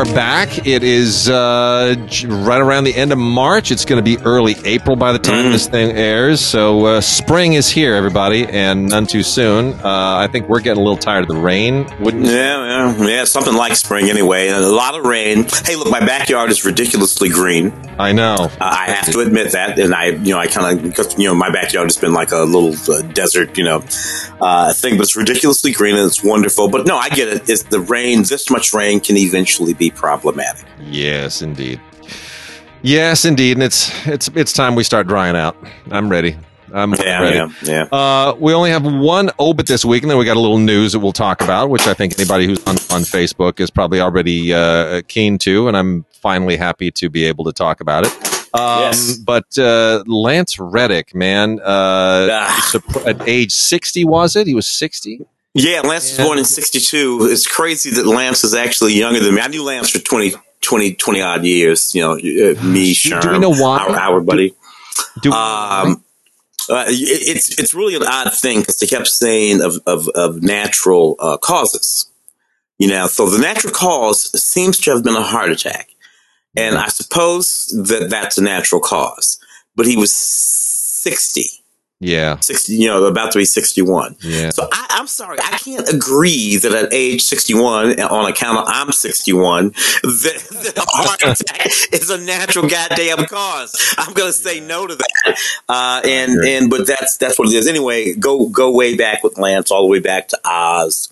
are back. It is right around the end of March. It's going to be early April by the time this thing airs. So spring is here, everybody, and none too soon. I think we're getting a little tired of the rain, wouldn't you? Yeah, something like spring anyway. A lot of rain. Hey, look, my backyard is ridiculously green. I know. I have to admit that, and I kind of, because my backyard has been like a little desert, thing, but it's ridiculously green and it's wonderful. But no, I get it. It's the rain. This much rain can eventually be problematic. Yes, indeed. Yes, indeed. And it's time we start drying out. I'm ready. I'm ready. Yeah. We only have one obit this week, and then we got a little news that we'll talk about, which I think anybody who's on Facebook is probably already keen to, and I'm finally happy to be able to talk about it. Yes. But Lance Reddick, man, at age 60, was it? He was 60? Yeah, Lance was born in 62. It's crazy that Lance is actually younger than me. I knew Lance for 20 odd years. Me, Sherm, do we know why? Our buddy. It's it's really an odd thing because they kept saying of natural causes. So the natural cause seems to have been a heart attack. And I suppose that's a natural cause. But he was 60. Yeah. 60, about to be 61. Yeah. So I'm sorry, I can't agree that at age 61, on account of I'm 61, that a heart attack is a natural goddamn cause. I'm going to say no to that. But that's what it is. Anyway, go way back with Lance, all the way back to Oz.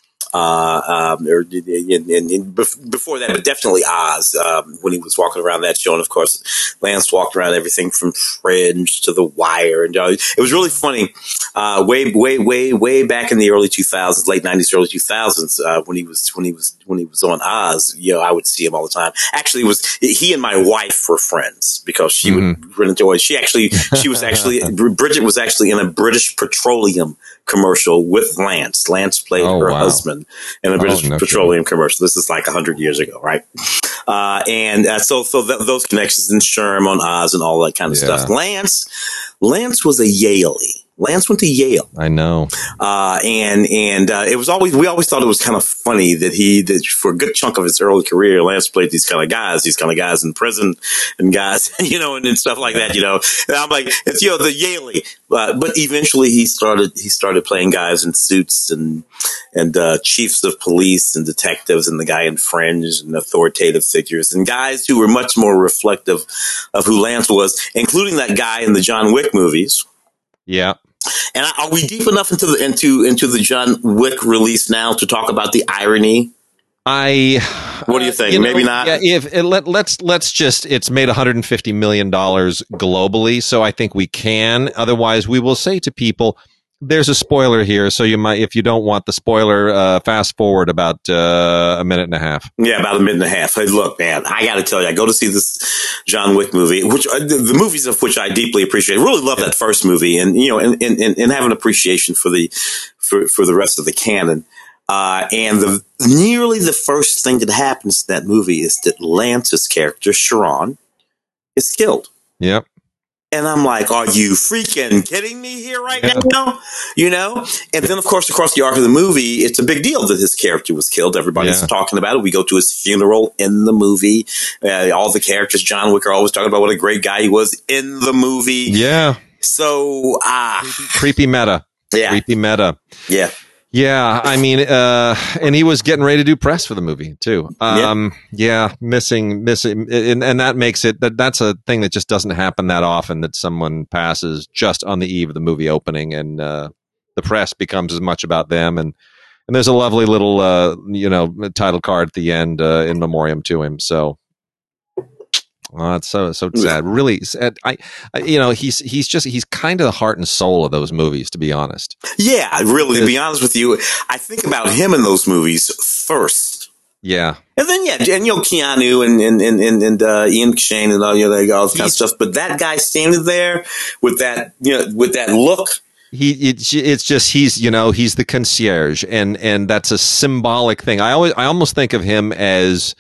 Before that, but definitely Oz, when he was walking around that show. And of course, Lance walked around everything from Fringe to The Wire. And it was really funny. Way back in the early 2000s, late 90s, early 2000s, when he was on Oz, I would see him all the time. Actually, he and my wife were friends because she would run into it. Bridget was actually in a British Petroleum commercial with Lance. Lance played her husband in a British Petroleum commercial. This is like 100 years ago, right? So those connections and Sherm on Oz and all that kind of stuff. Lance was a Yalie. Lance went to Yale. I know. And it was we always thought it was kind of funny that for a good chunk of his early career, Lance played these kind of guys in prison and guys, and stuff like that, And I'm like, it's, the Yalie. But eventually he started playing guys in suits and chiefs of police and detectives and the guy in Fringe and authoritative figures and guys who were much more reflective of who Lance was, including that guy in the John Wick movies. Yeah. And are we deep enough into the John Wick release now to talk about the irony? What do you think? Maybe not. Yeah, let's just. It's made $150 million globally, so I think we can. Otherwise, we will say to people, "There's a spoiler here, so you might, if you don't want the spoiler, fast forward about a minute and a half." Yeah, about a minute and a half. Hey, look, man, I got to tell you, I go to see this John Wick movie, which the movies of which I deeply appreciate. I really love that first movie, and and have an appreciation for the rest of the canon. And nearly the first thing that happens in that movie is that Lance's character, Sharon, is killed. Yep. And I'm like, are you freaking kidding me here right now? And then, of course, across the arc of the movie, it's a big deal that his character was killed. Everybody's talking about it. We go to his funeral in the movie. All the characters, John Wick, are always talking about what a great guy he was in the movie. Yeah. So, creepy meta. Yeah. Creepy meta. Yeah. Yeah, I mean, and he was getting ready to do press for the movie too. Missing, and that makes it that's a thing that just doesn't happen that often, that someone passes just on the eve of the movie opening, and the press becomes as much about them. And there's a lovely little title card at the end in memoriam to him. So. Oh, it's so sad. Really sad. He's kind of the heart and soul of those movies, to be honest. Yeah, really, to be honest with you, I think about him in those movies first. Yeah. And then, and Keanu and Ian McShane and all that kind of stuff. But that guy standing there with that look. It's just he's the concierge, and that's a symbolic thing. I almost think of him as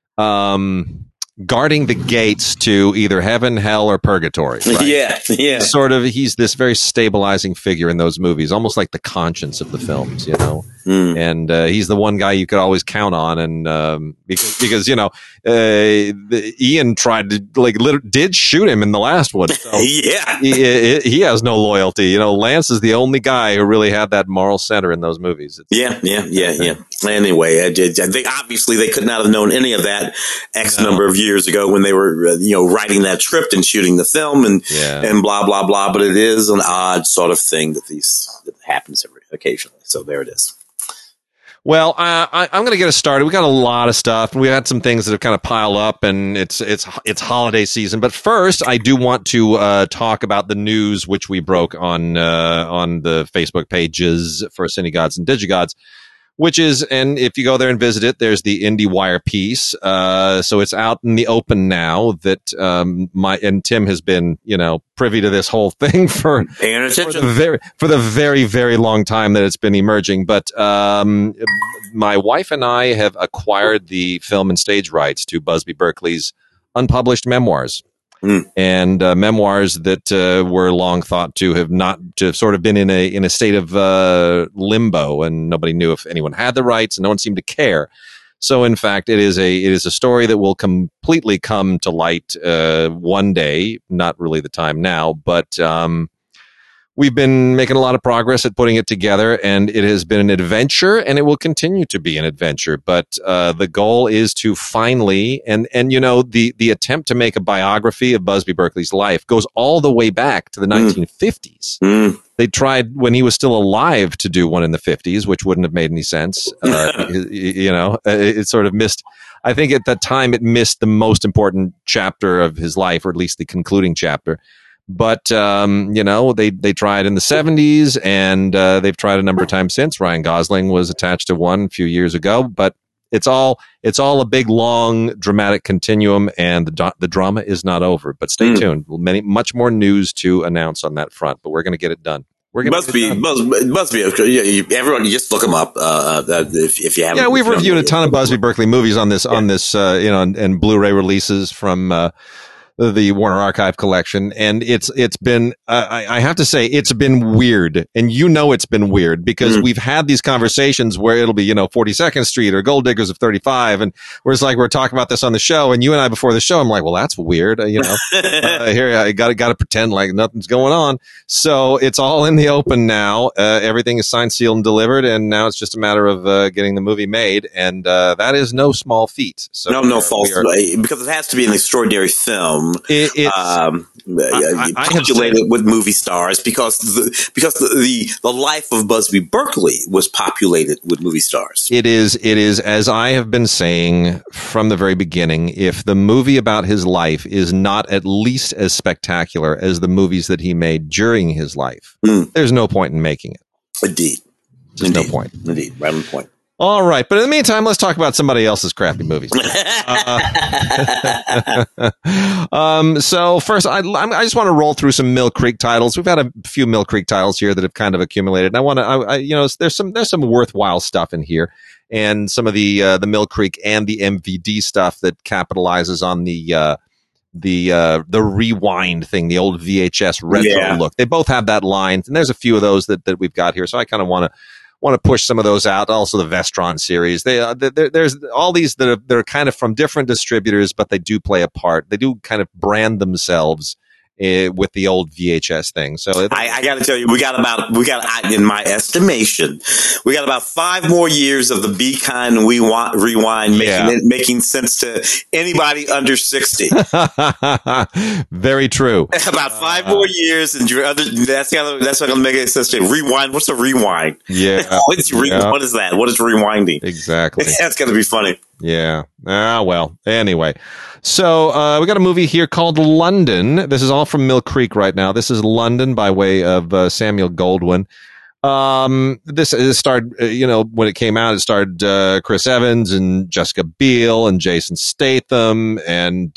guarding the gates to either heaven, hell, or purgatory. Right? Yeah. Sort of, he's this very stabilizing figure in those movies, almost like the conscience of the films, And he's the one guy you could always count on. And because Ian tried to did shoot him in the last one. So yeah, he has no loyalty. Lance is the only guy who really had that moral center in those movies. Yeah. Anyway, I think obviously they could not have known any of that number of years ago when they were writing that script and shooting the film and blah blah blah. But it is an odd sort of thing that happens occasionally. So there it is. Well, I'm going to get us started. We got a lot of stuff. We had some things that have kind of piled up, and it's holiday season. But first, I do want to talk about the news which we broke on the Facebook pages for Cinegods and Digigods, which is, and if you go there and visit it, there's the IndieWire piece. So it's out in the open now that and Tim has been, privy to this whole thing for the very, very long time that it's been emerging. But my wife and I have acquired the film and stage rights to Busby Berkeley's unpublished memoirs. And memoirs that were long thought to have sort of been in a state of limbo, and nobody knew if anyone had the rights, and no one seemed to care. So, in fact, it is a story that will completely come to light one day. Not really the time now, but we've been making a lot of progress at putting it together, and it has been an adventure, and it will continue to be an adventure. But the goal is to finally, and the attempt to make a biography of Busby Berkeley's life goes all the way back to the 1950s. They tried when he was still alive to do one in the 50s, which wouldn't have made any sense. It sort of missed. I think at that time it missed the most important chapter of his life, or at least the concluding chapter. But, they tried in the 70s, and they've tried a number of times since. Ryan Gosling was attached to one a few years ago, but it's all a big, long, dramatic continuum, and the drama is not over. But stay tuned. Much more news to announce on that front, but we're going to get it done. It must be. Everyone, you just look them up if you haven't. Yeah, we've reviewed a ton of Busby Berkeley movies on this, and Blu-ray releases from the Warner Archive collection, and it's been I have to say it's been weird, and it's been weird because we've had these conversations where it'll be 42nd Street or Gold Diggers of 35, and we're talking about this on the show, and you and I before the show, I'm like, well, that's weird, here I got to pretend like nothing's going on. So it's all in the open now. Everything is signed, sealed, and delivered, and now it's just a matter of getting the movie made, and that is no small feat. So no false, because it has to be an extraordinary film. Populated with movie stars because the life of Busby Berkeley was populated with movie stars. It is, as I have been saying from the very beginning, if the movie about his life is not at least as spectacular as the movies that he made during his life, there's no point in making it. Indeed. No point. Indeed. Right on point. All right, but in the meantime, let's talk about somebody else's crappy movies. So first, I just want to roll through some Mill Creek titles. We've had a few Mill Creek titles here that have kind of accumulated, and I want to, there's some worthwhile stuff in here, and some of the Mill Creek and the MVD stuff that capitalizes on the rewind thing, the old VHS retro look. They both have that line, and there's a few of those that we've got here. So I kind of want to push some of those out. Also, the Vestron series. There's all these that are kind of from different distributors, but they do play a part. They do kind of brand themselves with the old VHS thing. So I got to tell you, we got in my estimation, we got about 5 more years of the Be Kind rewind making sense to anybody under 60. Very true. About 5 more years, and that's not going to make any sense to rewind. What's a rewind? Yeah. What is that? What is rewinding? Exactly. That's going to be funny. Yeah. Well, anyway. So we got a movie here called London. This is all from Mill Creek right now. This is London by way of Samuel Goldwyn. This starred, when it came out, it starred Chris Evans and Jessica Biel and Jason Statham and,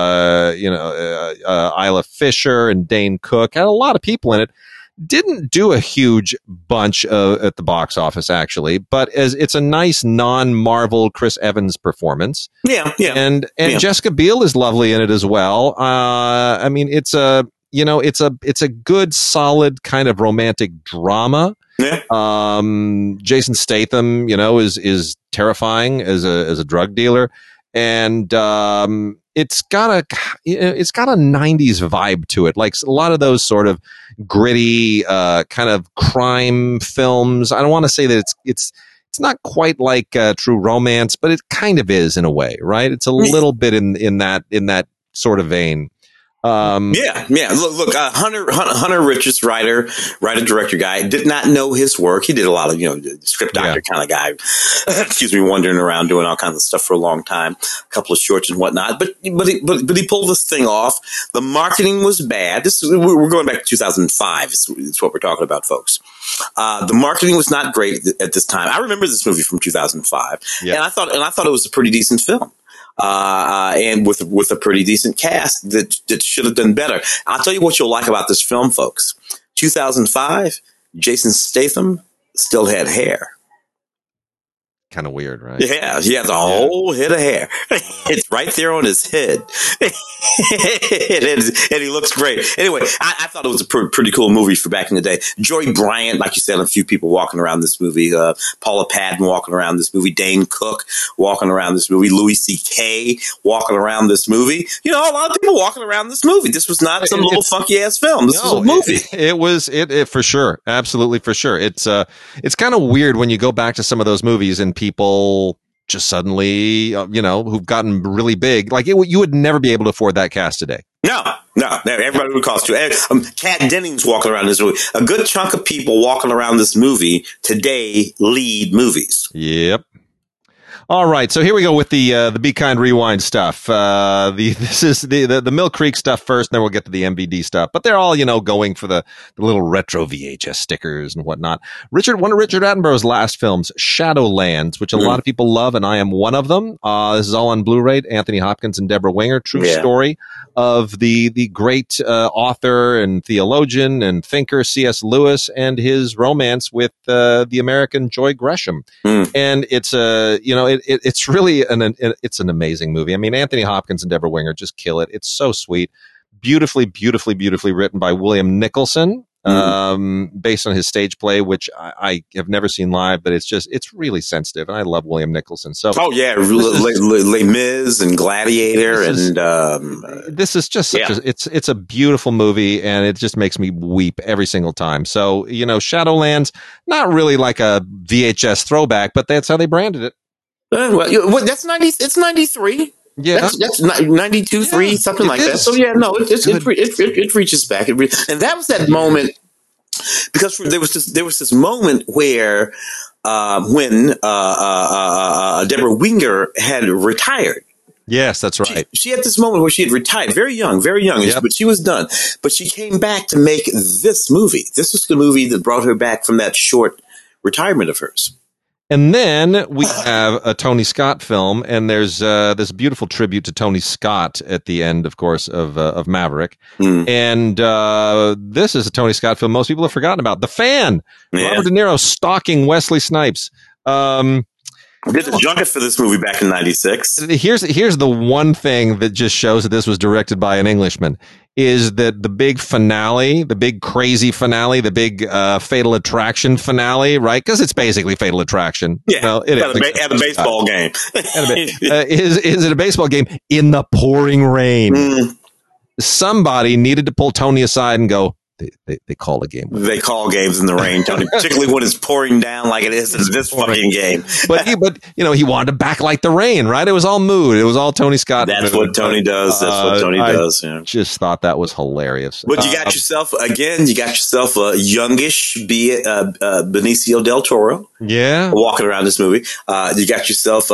Isla Fisher and Dane Cook. Had a lot of people in it. Didn't do a huge bunch at the box office, actually, but as it's a nice non-Marvel Chris Evans performance. Yeah. And Jessica Biel is lovely in it as well. I mean, it's a you know, it's a good, solid kind of romantic drama. Yeah. Jason Statham, you know, is terrifying as a drug dealer, and it's got a 90s vibe to it, like a lot of those sort of gritty kind of crime films. I don't want to say that it's not quite like True Romance, but it kind of is in a way, right? It's a little bit in that sort of vein. Yeah. Look, Hunter Richards, writer, director guy, did not know his work. He did a lot of, script doctor kind of guy, excuse me, wandering around doing all kinds of stuff for a long time, a couple of shorts and whatnot. But he pulled this thing off. The marketing was bad. We're going back to 2005. It's what we're talking about, folks. The marketing was not great at this time. I remember this movie from 2005, and I thought it was a pretty decent film. And with a pretty decent cast that should have done better. I'll tell you what you'll like about this film, folks. 2005, Jason Statham still had hair. Kind of weird, right? Yeah, he has a whole head of hair. It's right there on his head. and he looks great. Anyway, I thought it was a pretty cool movie for back in the day. Joy Bryant, like you said, a few people walking around this movie. Paula Patton walking around this movie. Dane Cook walking around this movie. Louis C.K. walking around this movie. A lot of people walking around this movie. This was not some little funky ass film. This was a movie. It was for sure. Absolutely for sure. It's kind of weird when you go back to some of those movies and people just suddenly, who've gotten really big, like you would never be able to afford that cast today. No, everybody would cost you. Kat Dennings walking around this movie. A good chunk of people walking around this movie today lead movies. Yep. All right, so here we go with the Be Kind Rewind stuff. This is the Mill Creek stuff first, and then we'll get to the MVD stuff. But they're all, going for the little retro VHS stickers and whatnot. One of Richard Attenborough's last films, Shadowlands, which a lot of people love, and I am one of them. This is all on Blu-ray. Anthony Hopkins and Deborah Winger. True story of the great author and theologian and thinker C.S. Lewis and his romance with the American Joy Gresham. And it's it's really it's an amazing movie. I mean, Anthony Hopkins and Deborah Winger just kill it. It's so sweet, beautifully written by William Nicholson, based on his stage play, which I have never seen live, but it's really sensitive, and I love William Nicholson. So, Les Mis and Gladiator, this is just it's a beautiful movie, and it just makes me weep every single time. So, Shadowlands, not really like a VHS throwback, but that's how they branded it. That's 90. It's 93. Yeah, that's 92, 3, something like that. So it reaches back. And that was that moment, because there was this moment where when Deborah Winger had retired. Yes, that's right. She had this moment where she had retired, very young, but she was done. But she came back to make this movie. This was the movie that brought her back from that short retirement of hers. And then we have a Tony Scott film, and there's this beautiful tribute to Tony Scott at the end, of course, of Maverick. And this is a Tony Scott film most people have forgotten about. The Fan. Robert De Niro stalking Wesley Snipes. Did the junket for this movie back in 96. Here's the one thing that just shows that this was directed by an Englishman, is that the big finale, the big crazy finale, the big Fatal Attraction finale, right? Because it's basically Fatal Attraction. Yeah, well, it is. At a baseball game. Is it a baseball game in the pouring rain? Somebody needed to pull Tony aside and go, They call a game. They call games in the rain, Tony, particularly when it's pouring down like it is in this fucking game. But he wanted to backlight the rain, right? It was all mood. It was all Tony Scott. That's what Tony does. Yeah. Just thought that was hilarious. But you got yourself a youngish Benicio del Toro. Yeah, walking around this movie. You got yourself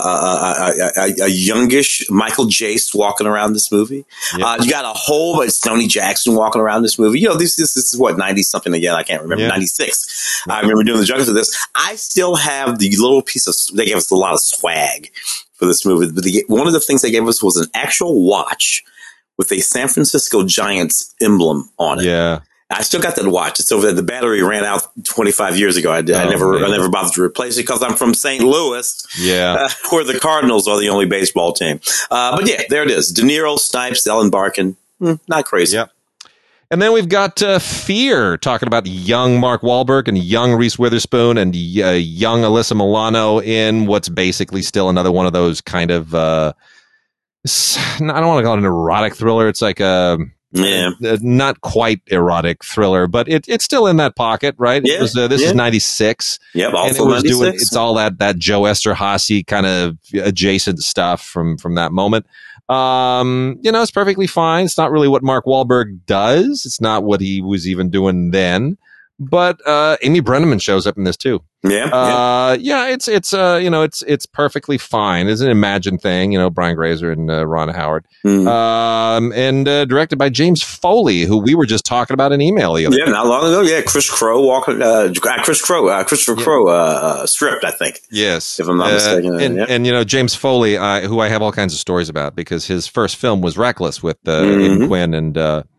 a youngish Michael Jace walking around this movie. Yep. You got a whole bunch of Tony Jackson walking around this movie. This is what, 90 something again. I can't remember. 96. I remember doing the junkets of this. I still have the little piece of, they gave us a lot of swag for this movie. But one of the things they gave us was an actual watch with a San Francisco Giants emblem on it. Yeah. I still got that watch. It's over there. The battery ran out 25 years ago. I never bothered to replace it because I'm from St. Louis, where the Cardinals are the only baseball team. But yeah, there it is. De Niro, Snipes, Ellen Barkin. Not crazy. Yep. And then we've got Fear, talking about young Mark Wahlberg and young Reese Witherspoon and young Alyssa Milano in what's basically still another one of those kind of, I don't want to call it an erotic thriller. It's like a not quite erotic thriller, but it's still in that pocket, right? Yeah, this is 96. Yep, also and it was 96. It's all that Joe Esterhazy kind of adjacent stuff from that moment. It's perfectly fine. It's not really what Mark Wahlberg does. It's not what he was even doing then. But Amy Brenneman shows up in this too. It's perfectly fine. It's an Imagine thing, Brian Grazer and Ron Howard. And directed by James Foley, who we were just talking about in email the other day. Not long ago. Yeah, Christopher Crowe stripped, I think. Yes, if I'm not mistaken. And James Foley, who I have all kinds of stories about because his first film was Reckless with Aidan Quinn and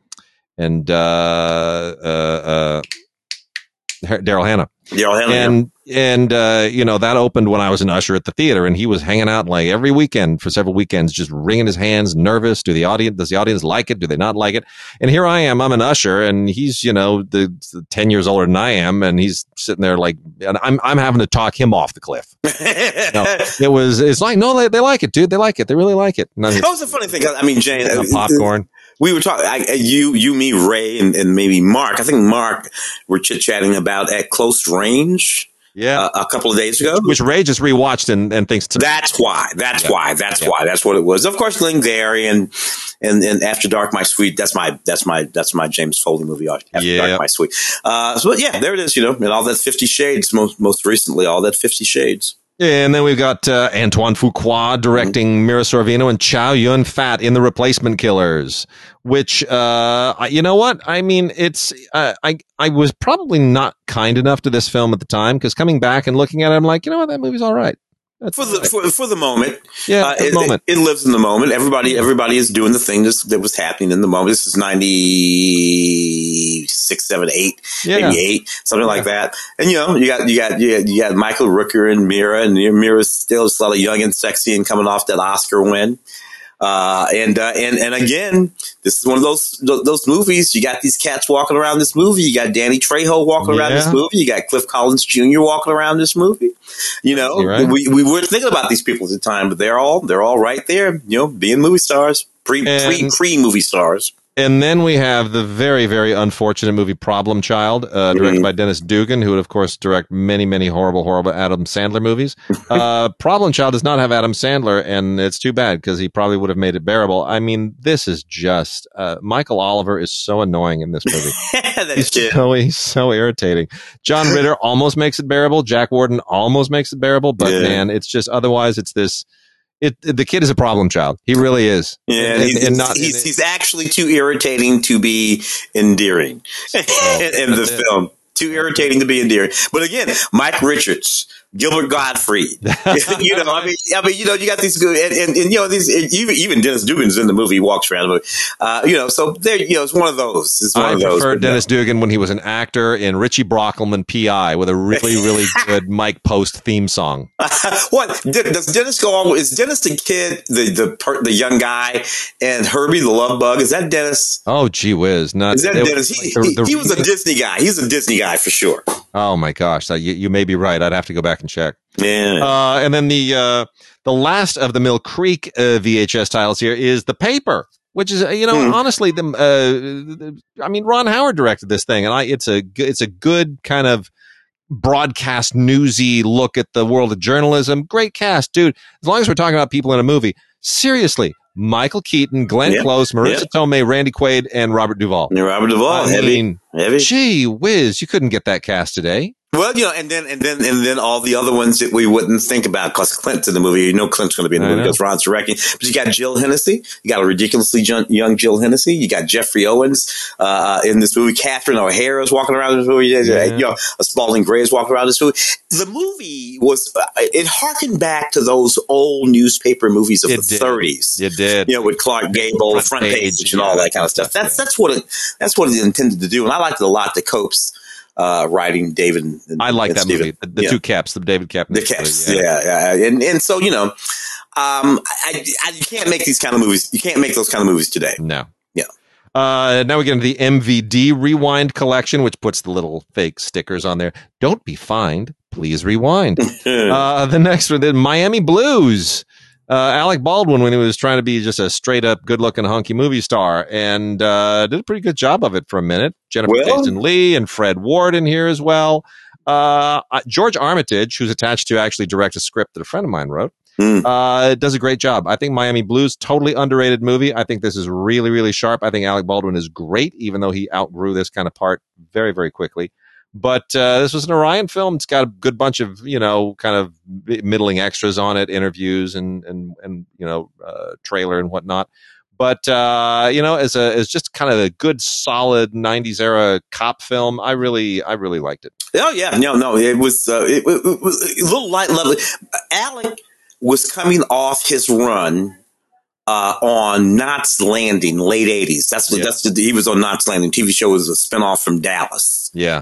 Daryl Hannah. And that opened when I was an usher at the theater, and he was hanging out like every weekend for several weekends, just wringing his hands, nervous. Does the audience like it? Do they not like it? And here I am, I'm an usher, and he's, the 10 years older than I am, and he's sitting there like, and I'm having to talk him off the cliff. It's like, no, they like it, dude. They like it. They really like it. That was a funny thing. I mean, Jane, popcorn. We were talking, you, me, Ray, and maybe Mark. I think Mark were chit-chatting about At Close Range. Yeah. A couple of days ago. Which Ray just rewatched and thinks that's why. That's what it was. Of course, Glengarry and After Dark, My Sweet. That's my James Foley movie. After Dark, My Sweet. There it is, and all that 50 Shades, most recently, all that 50 Shades. And then we've got Antoine Fuqua directing Mira Sorvino and Chow Yun-fat in The Replacement Killers, which, you know what? I mean, it's, I was probably not kind enough to this film at the time, because coming back and looking at it, I'm like, you know what? That movie's all right. For the moment. Yeah, it lives in the moment. Everybody is doing the thing that was happening in the moment. This is 96, 7, 8, maybe 8, something like that. And you got Michael Rooker and Mira, and Mira's still a lot of young and sexy and coming off that Oscar win. And again, this is one of those movies. You got these cats walking around this movie. You got Danny Trejo walking around this movie. You got Cliff Collins Jr. walking around this movie. Right. We weren't thinking about these people at the time, but they're all right there, being movie stars, pre movie stars. And then we have the very, very unfortunate movie Problem Child, directed by Dennis Dugan, who would, of course, direct many, many horrible, horrible Adam Sandler movies. Problem Child does not have Adam Sandler, and it's too bad because he probably would have made it bearable. I mean, this is just Michael Oliver is so annoying in this movie. He's so irritating. John Ritter almost makes it bearable. Jack Warden almost makes it bearable, but man, it's just otherwise it's this. The kid is a problem child. He really is. Yeah, he's actually too irritating to be endearing in the film. Too irritating to be endearing. But again, Mike Richards, Gilbert Gottfried. You got these good, and these even Dennis Dugan's in the movie. He walks around the movie. So there, it's one of those. It's one of those. I prefer Dennis Dugan when he was an actor in Richie Brockelman P.I. with a really, really good Mike Post theme song. What does Dennis go on? Is Dennis the kid, the young guy, and Herbie the Love Bug? Is that Dennis? Oh, gee whiz! Is that Dennis? He was a Disney guy. He's a Disney guy for sure. Oh my gosh, you may be right. I'd have to go back and check. Yeah. And then the last of the Mill Creek VHS titles here is The Paper, which is honestly Ron Howard directed this thing, and it's a good kind of broadcast newsy look at the world of journalism. Great cast, dude. As long as we're talking about people in a movie, seriously. Michael Keaton, Glenn Close, Marissa Tomei, Randy Quaid, and Robert Duvall. Heavy. Gee whiz, you couldn't get that cast today. Well, and then all the other ones that we wouldn't think about because Clint's in the movie. Clint's going to be in the movie because Ron's directing. But you got Jill Hennessy. You got a ridiculously young Jill Hennessy. You got Jeffrey Owens in this movie. Catherine O'Hara is walking around this movie. Spalding Gray is walking around this movie. The movie was it harkened back to those old newspaper movies of the 30s. It did. With Clark Gable, front page, and all that kind of stuff. That's what it intended to do, and I liked it a lot. The Copes. Writing David. I like that Steven. movie. The two Caps, the David Cap. The Caps. Yeah. And so, you can't make these kind of movies. You can't make those kind of movies today. No. Yeah. Now we get into the MVD Rewind collection, which puts the little fake stickers on there. Don't be fined. Please rewind. The next one, the Miami Blues. Alec Baldwin, when he was trying to be just a straight up good looking hunky movie star, and did a pretty good job of it for a minute. Jennifer Jason Leigh and Fred Ward in here as well. George Armitage, who's attached to actually direct a script that a friend of mine wrote, does a great job. I think Miami Blues, totally underrated movie. I think this is really, really sharp. I think Alec Baldwin is great, even though he outgrew this kind of part very, very quickly. But this was an Orion film. It's got a good bunch of, kind of middling extras on it, interviews and trailer and whatnot. But, as just kind of a good, solid 90s era cop film, I really liked it. Oh, yeah. No. It was a little light, lovely. Alec was coming off his run on Knots Landing, late 80s. He was on Knots Landing. TV show was a spinoff from Dallas. Yeah.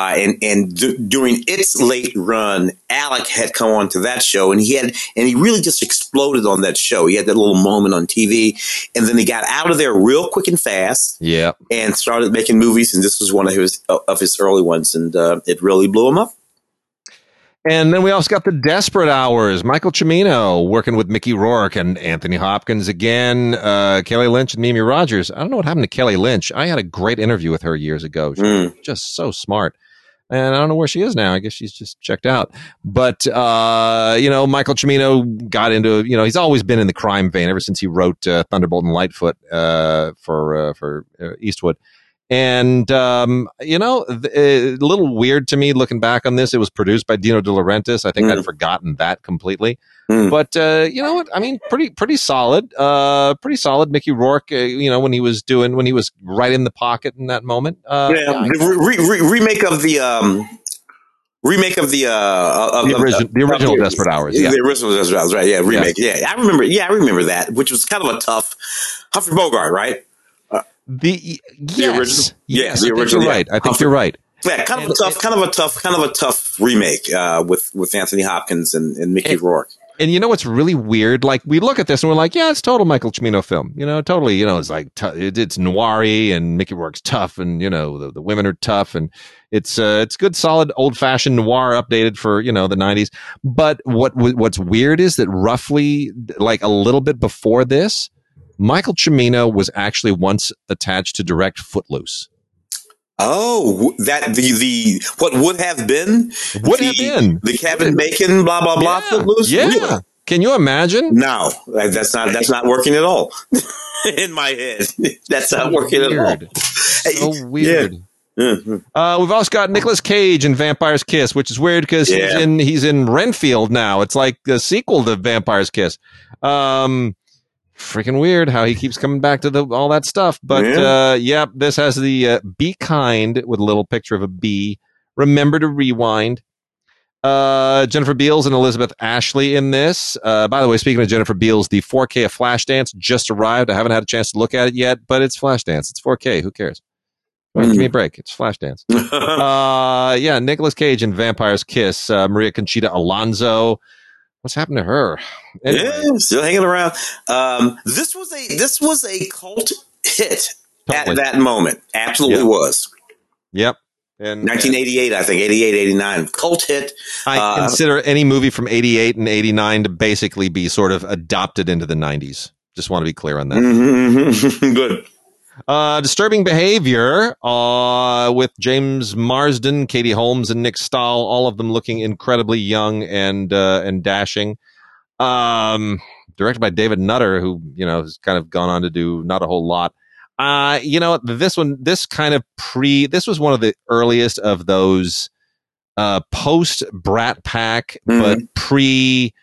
During its late run, Alec had come on to that show, and he really just exploded on that show. He had that little moment on TV, and then he got out of there real quick and fast. Yeah. And started making movies, and this was one of his early ones, and it really blew him up. And then we also got the Desperate Hours. Michael Cimino working with Mickey Rourke and Anthony Hopkins again. Kelly Lynch and Mimi Rogers. I don't know what happened to Kelly Lynch. I had a great interview with her years ago. She was just so smart. And I don't know where she is now. I guess she's just checked out. But, Michael Cimino got into, he's always been in the crime vein ever since he wrote Thunderbolt and Lightfoot for Eastwood. And, a little weird to me looking back on this. It was produced by Dino De Laurentiis. I think I'd forgotten that completely. But, you know what? I mean, pretty solid. Pretty solid. Mickey Rourke, when he was right in the pocket in that moment. Remake of the original Desperate Hours. Yeah. The original Desperate Hours, right. Yeah. Remake. Yeah. I remember that, which was kind of a tough Humphrey Bogart, right? The original? Yes, the original. Right. I think you're right. Yeah, kind of a tough remake with Anthony Hopkins and Mickey Rourke. And you know what's really weird? Like, we look at this and we're like, yeah, it's total Michael Cimino film. Totally. It's like it's noir-y and Mickey Rourke's tough, and the women are tough, and it's good, solid, old-fashioned noir updated for the 90s. But what's weird is that roughly like a little bit before this, Michael Cimino was actually once attached to direct Footloose. Oh, that the what would have been the Kevin Bacon blah blah blah Footloose. Yeah, really? Can you imagine? No, that's not working at all in my head. That's not working at all. So weird. Yeah. We've also got Nicolas Cage in Vampire's Kiss, which is weird because he's in Renfield now. It's like a sequel to Vampire's Kiss. Freaking weird how he keeps coming back to all that stuff. But this has the Be Kind with a little picture of a bee. Remember to Rewind. Jennifer Beals and Elizabeth Ashley in this. By the way, speaking of Jennifer Beals, the 4K of Flashdance just arrived. I haven't had a chance to look at it yet, but it's Flashdance. It's 4K. Who cares? Give me a break. It's Flashdance. Nicolas Cage in Vampire's Kiss. Maria Conchita Alonso. What's happened to her? Anyway. Yeah, still hanging around. This was a cult hit at that moment. Absolutely was. Yep. And 1988, I think, 88, 89. Cult hit. I consider any movie from 88 and 89 to basically be sort of adopted into the 90s. Just want to be clear on that. Good. Disturbing Behavior with James Marsden, Katie Holmes, and Nick Stahl, all of them looking incredibly young and dashing. Directed by David Nutter, who has kind of gone on to do not a whole lot. This was one of the earliest of those post Brat Pack, but pre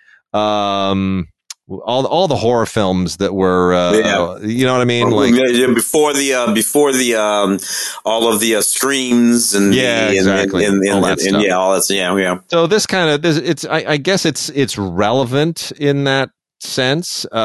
all the horror films that were you know what I mean, like before the all of the Screams and exactly and all that. So this kind of it's I guess it's relevant in that sense, but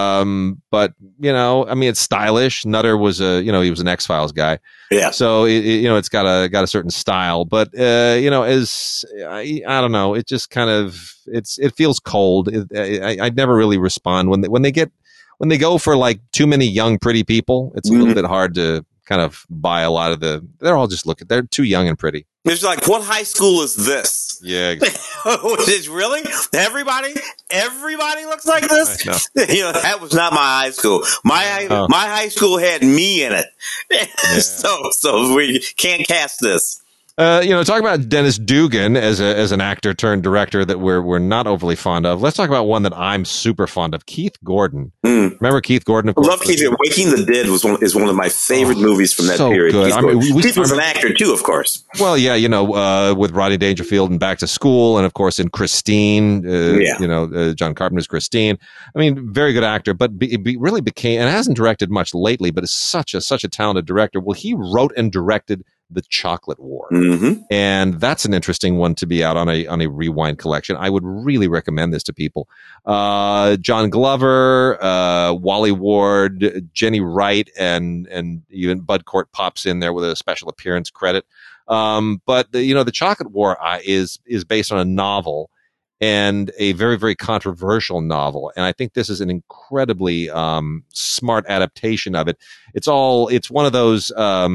I mean, it's stylish. Nutter was he was an X-Files guy, so it's got a certain style, but as I don't know, it just kind of it feels cold. I never really respond when they get when they go for like too many young, pretty people, it's a little bit hard to kind of buy a lot of they're all just they're too young and pretty. It's like, what high school is this? Yeah. It's really? Everybody looks like this? That was not my high school. My high school had me in it. Yeah. So we can't cast this. Talk about Dennis Dugan as an actor turned director that we're not overly fond of. Let's talk about one that I'm super fond of, Keith Gordon. Remember Keith Gordon? Of course, I love Keith. Waking the Dead is one of my favorite movies from that period. Good. Keith was an actor too, of course. Well, yeah, with Rodney Dangerfield and Back to School, and of course in Christine. John Carpenter's Christine. I mean, very good actor, but really became, and hasn't directed much lately, but is such a talented director. Well, he wrote and directed The Chocolate War. And that's an interesting one to be out on a Rewind collection. I would really recommend this to people. John Glover, Wally Ward, Jenny Wright, and even Bud Cort pops in there with a special appearance credit. But The Chocolate War is based on a novel, and a very, very controversial novel. And I think this is an incredibly smart adaptation of it. It's one of those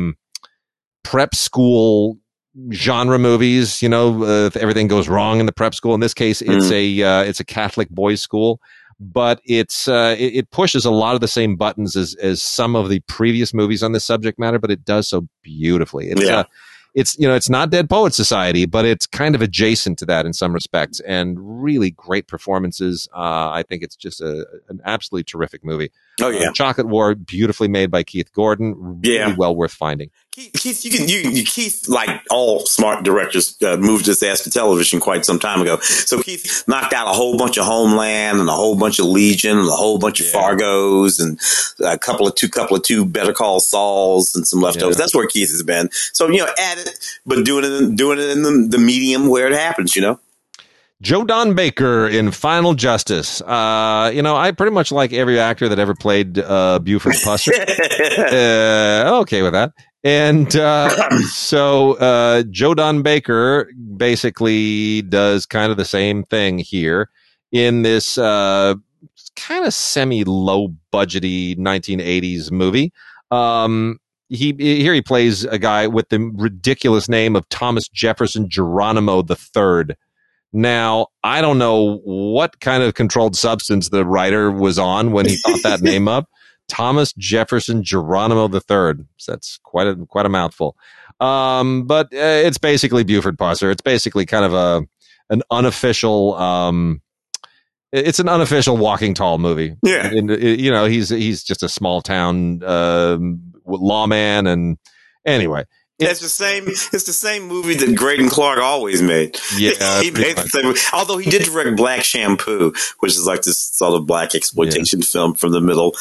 prep school genre movies, if everything goes wrong in the prep school. In this case, it's a Catholic boys' school, but it pushes a lot of the same buttons as some of the previous movies on this subject matter, but it does so beautifully. It's not Dead Poets Society, but it's kind of adjacent to that in some respects, and really great performances. I think it's just an absolutely terrific movie. Oh yeah, Chocolate War, beautifully made by Keith Gordon. Really well worth finding. Keith, Keith, like all smart directors, moved his ass to television quite some time ago. So Keith knocked out a whole bunch of Homeland and a whole bunch of Legion and a whole bunch of Fargos and a couple of two Better Call Sauls and some leftovers. That's where Keith has been. So at it, but doing it in the medium where it happens. Joe Don Baker in Final Justice. I pretty much like every actor that ever played Buford Pusser. Okay with that. And so Joe Don Baker basically does kind of the same thing here in this kind of semi-low budgety 1980s movie. He plays a guy with the ridiculous name of Thomas Jefferson Geronimo III. Now, I don't know what kind of controlled substance the writer was on when he thought that name up. Thomas Jefferson Geronimo III. So that's quite a mouthful. But it's basically Buford Pusser. It's basically kind of an unofficial. It's an unofficial Walking Tall movie. Yeah, and, he's just a small town lawman, and anyway. It's the same movie that Graydon Clark always made. Yeah, he made the same movie. Although he did direct Black Shampoo, which is like this sort of black exploitation film from the middle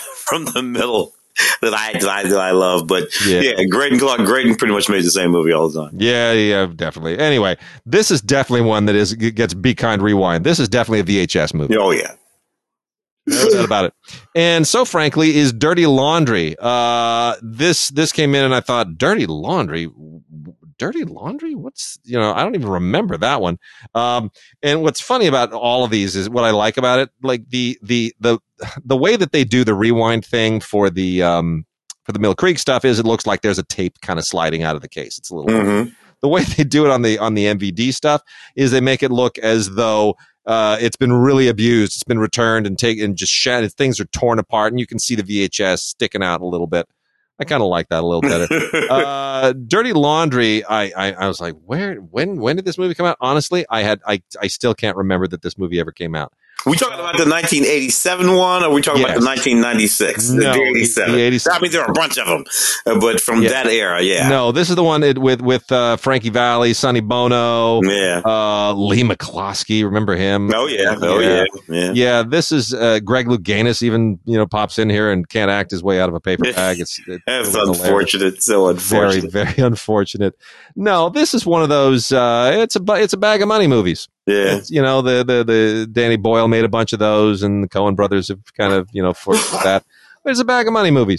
that I love. But Graydon pretty much made the same movie all the time. Yeah, definitely. Anyway, this is definitely one that gets Be Kind Rewind. This is definitely a VHS movie. Oh yeah. No doubt about it. And so, frankly, is Dirty Laundry. This came in, and I thought, Dirty Laundry? What's, I don't even remember that one. And what's funny about all of these is what I like about it, like the way that they do the rewind thing for the Mill Creek stuff is it looks like there's a tape kind of sliding out of the case. It's a little. The way they do it on the MVD stuff is they make it look as though it's been really abused. It's been returned and taken and just shattered. Things are torn apart, and you can see the VHS sticking out a little bit. I kind of like that a little better. Dirty Laundry. I was like, when did this movie come out? Honestly, I still can't remember that this movie ever came out. Are we talking about the 1987 one, or are we talking about the 1996? No, the 87. The 87. I mean, there are a bunch of them, but from that era, yeah. No, this is the one with Frankie Valli, Sonny Bono, Lee McCloskey. Remember him? Oh yeah. Yeah, this is Greg Louganis. Even pops in here and can't act his way out of a paper bag. It's unfortunate. So unfortunate. Very, very unfortunate. No, this is one of those. It's a bag of money movies. Yeah, the Danny Boyle made a bunch of those, and the Coen brothers have kind of forced that. But it's a bag of money movies.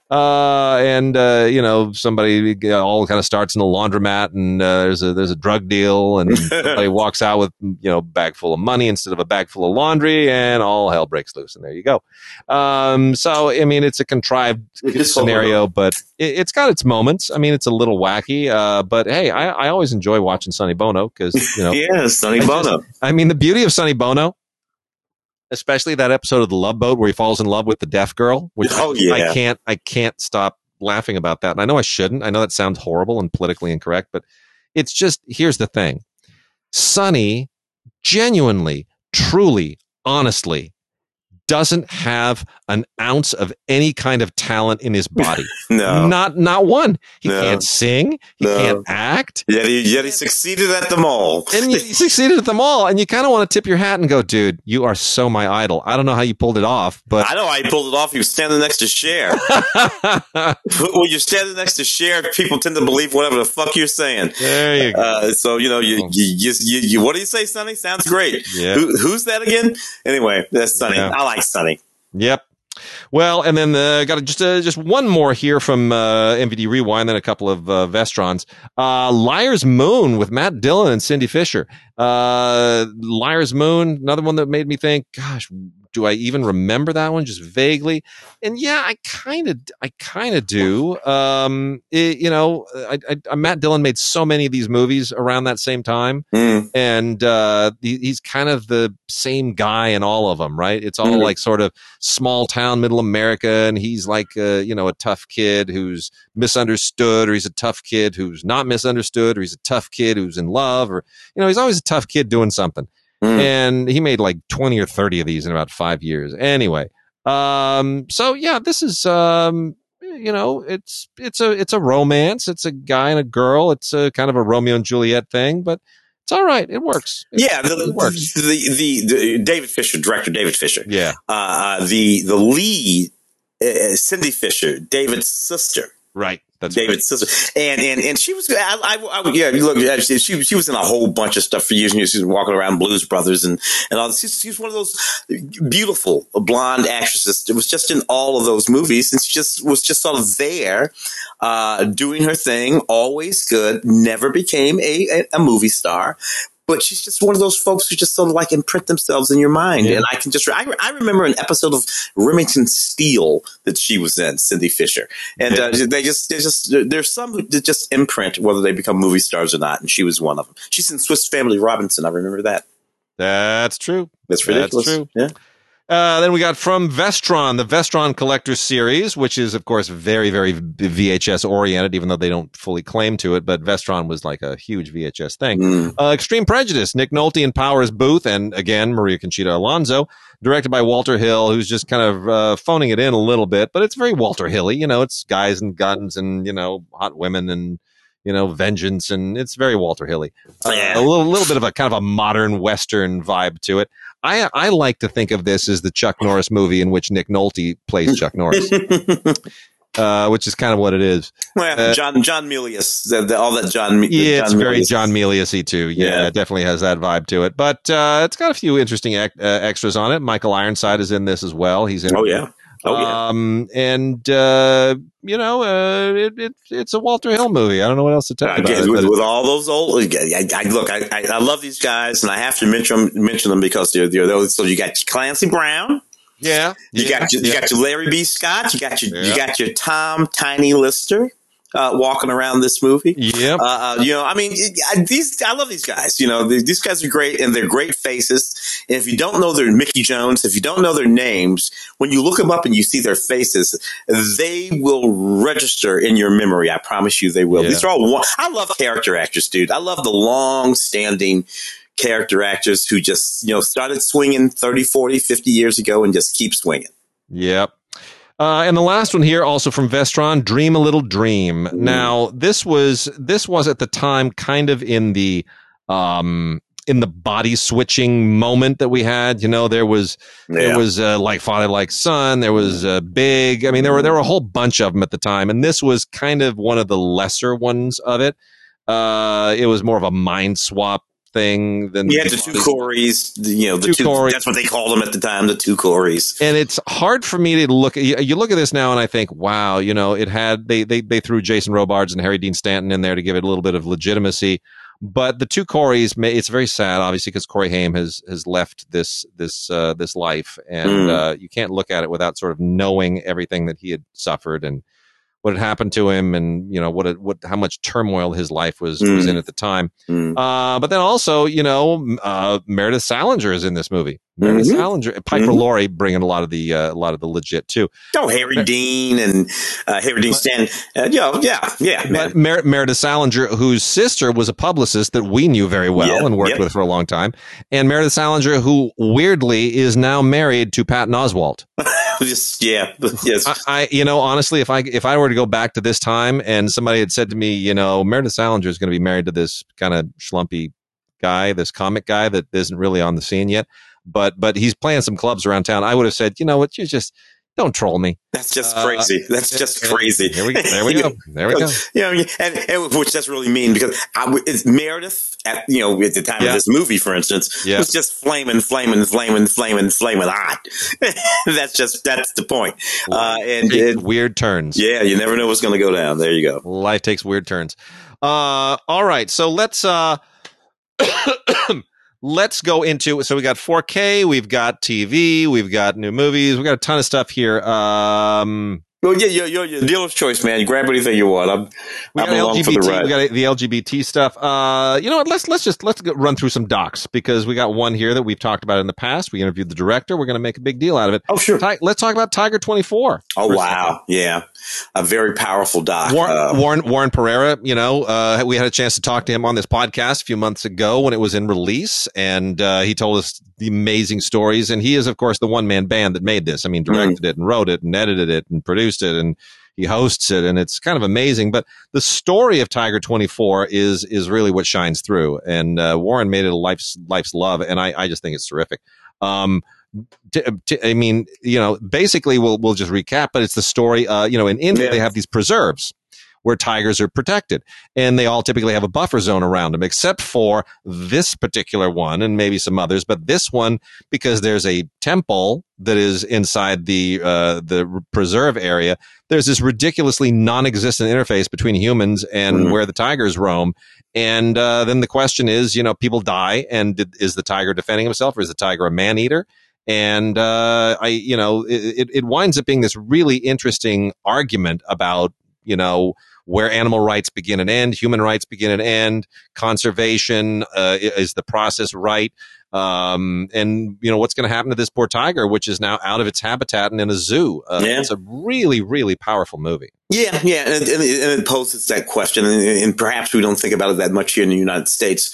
Somebody all kind of starts in a laundromat, and there's a drug deal, and somebody walks out with a bag full of money instead of a bag full of laundry, and all hell breaks loose, and there you go. So I mean, it's a contrived scenario, but it's got its moments. I mean, it's a little wacky, but hey, I always enjoy watching Sonny Bono because yeah, Sonny Bono. I mean, the beauty of Sonny Bono, especially that episode of The Love Boat where he falls in love with the deaf girl, which I can't stop laughing about that. And I know I shouldn't. I know that sounds horrible and politically incorrect, but it's just, here's the thing. Sonny genuinely, truly, honestly doesn't have an ounce of any kind of talent in his body. No. Not one. He can't sing. He can't act. Yet he succeeded at them all. And he succeeded at them all. And you kind of want to tip your hat and go, dude, you are so my idol. I don't know how you pulled it off, but I know how you pulled it off. He was standing next to Cher. When you're standing next to Cher, people tend to believe whatever the fuck you're saying. There you go. So you what do you say, Sonny? Sounds great. Yeah. Who's that again? Anyway, that's Sonny. Yeah. I like Sonny. Yep. Well, and then got just one more here from MVD Rewind, then a couple of Vestrons. Liar's Moon with Matt Dillon and Cindy Fisher. Liar's Moon, another one that made me think, gosh, do I even remember that one? Just vaguely. And yeah, I kind of do. Matt Dillon made so many of these movies around that same time. And he's kind of the same guy in all of them, right? It's all like sort of small town, middle America. And he's like, a tough kid who's misunderstood, or he's a tough kid who's not misunderstood, or he's a tough kid who's in love, or, he's always a tough kid doing something. And he made like 20 or 30 of these in about 5 years. Anyway, so yeah, this is, it's a romance. It's a guy and a girl. It's a kind of a Romeo and Juliet thing, but it's all right. It works. It works. The David Fisher, director David Fisher. Yeah. The lead, Cindy Fisher, David's sister. Right. That's David's right. sister, and she was. She was in a whole bunch of stuff for years. And she was walking around Blues Brothers and all. She's one of those beautiful blonde actresses. It was just in all of those movies, and she was just sort of there, doing her thing. Always good. Never became a movie star. But she's just one of those folks who just sort of like imprint themselves in your mind. Yeah. And I remember an episode of Remington Steele that she was in, Cindy Fisher. And there's some who just imprint whether they become movie stars or not. And she was one of them. She's in Swiss Family Robinson. I remember that. That's true. That's ridiculous. That's true. Yeah. Then we got from Vestron, the Vestron Collector's Series, which is, of course, very, very VHS oriented, even though they don't fully claim to it. But Vestron was like a huge VHS thing. Extreme Prejudice, Nick Nolte and Powers Booth, and again, Maria Conchita Alonso, directed by Walter Hill, who's just kind of phoning it in a little bit. But it's very Walter Hill-y. It's guys and guns and, hot women and, vengeance. And it's very Walter Hill-y. A little bit of a kind of a modern Western vibe to it. I like to think of this as the Chuck Norris movie in which Nick Nolte plays Chuck Norris, which is kind of what it is. Well, John Milius, all that John. Yeah, it's John very Milius. John Milius-y too. Yeah, it definitely has that vibe to it. But it's got a few interesting extras on it. Michael Ironside is in this as well. He's in. Oh yeah. It's a Walter Hill movie. I don't know what else to tell you about it. With all those old, I love these guys, and I have to mention them because they're those. So you got Clancy Brown. Yeah. You got your Larry B. Scott. You got your Tom Tiny Lister. Walking around this movie. Yep. I love these guys. These guys are great, and they're great faces. And if you don't know their Mickey Jones, if you don't know their names, when you look them up and you see their faces, they will register in your memory. I promise you they will. Yeah. These are all I love character actors, dude. I love the long-standing character actors who just, started swinging 30, 40, 50 years ago and just keep swinging. Yep. And the last one here, also from Vestron, Dream a Little Dream. Now, this was at the time kind of in the body switching moment that we had. There was Like Father, Like Son. There was Big. I mean, there were a whole bunch of them at the time, and this was kind of one of the lesser ones of it. It was more of a mind swap thing. Then you had the two Coreys, the two Coreys. That's what they called them at the time, the two Coreys. And it's hard for me to look. You look at this now, and I think, wow, it had they threw Jason Robards and Harry Dean Stanton in there to give it a little bit of legitimacy. But the two Coreys, it's very sad, obviously, because Corey Haim has left this life, and you can't look at it without sort of knowing everything that he had suffered and what had happened to him, and how much turmoil his life was in at the time. But then also, Meredith Salinger is in this movie. Meredith Salinger, Piper Laurie bringing a lot of the legit too. Oh, Harry Dean and Harry Dean Stanton. Yeah. But Meredith Salinger, whose sister was a publicist that we knew very well and worked with for a long time, and Meredith Salinger, who weirdly is now married to Patton Oswalt. Yes. Honestly, if I were to go back to this time and somebody had said to me, Meredith Salinger is going to be married to this kind of schlumpy guy, this comic guy that isn't really on the scene yet, but he's playing some clubs around town, I would have said, you know what, you just don't troll me. That's just crazy. That's just crazy. There we go. And which that's really mean, because it's Meredith at the time of this movie, for instance, was just flaming hot. That's the point. And weird turns. Yeah, you never know what's going to go down. There you go. Life takes weird turns. All right, so let's let's go into, so we got 4K, we've got TV, we've got new movies, we got a ton of stuff here. Well, yeah, your dealer's choice, man. You grab anything you want. We got along for the ride. We got the LGBT stuff. You know what? Let's run through some docs, because we got one here that we've talked about in the past. We interviewed the director. We're going to make a big deal out of it. Oh, sure. Let's talk about Tiger 24. Oh, wow. Yeah. A very powerful doc. Warren Pereira, we had a chance to talk to him on this podcast a few months ago when it was in release, and he told us the amazing stories. And he is, of course, the one-man band that made this. I mean, directed it and wrote it and edited it and produced it, and he hosts it, and it's kind of amazing. But the story of Tiger 24 is really what shines through, and Warren made it a life's love, and I just think it's terrific. I mean, basically we'll just recap, but it's the story. In India they have these preserves where tigers are protected, and they all typically have a buffer zone around them, except for this particular one and maybe some others. But this one, because there's a temple that is inside the preserve area, there's this ridiculously non-existent interface between humans and where the tigers roam. And then the question is, people die, and is the tiger defending himself, or is the tiger a man-eater? And it winds up being this really interesting argument about where animal rights begin and end, human rights begin and end, conservation, is the process right? And what's going to happen to this poor tiger, which is now out of its habitat and in a zoo. It's a really, really powerful movie. Yeah. And it poses that question, and perhaps we don't think about it that much here in the United States.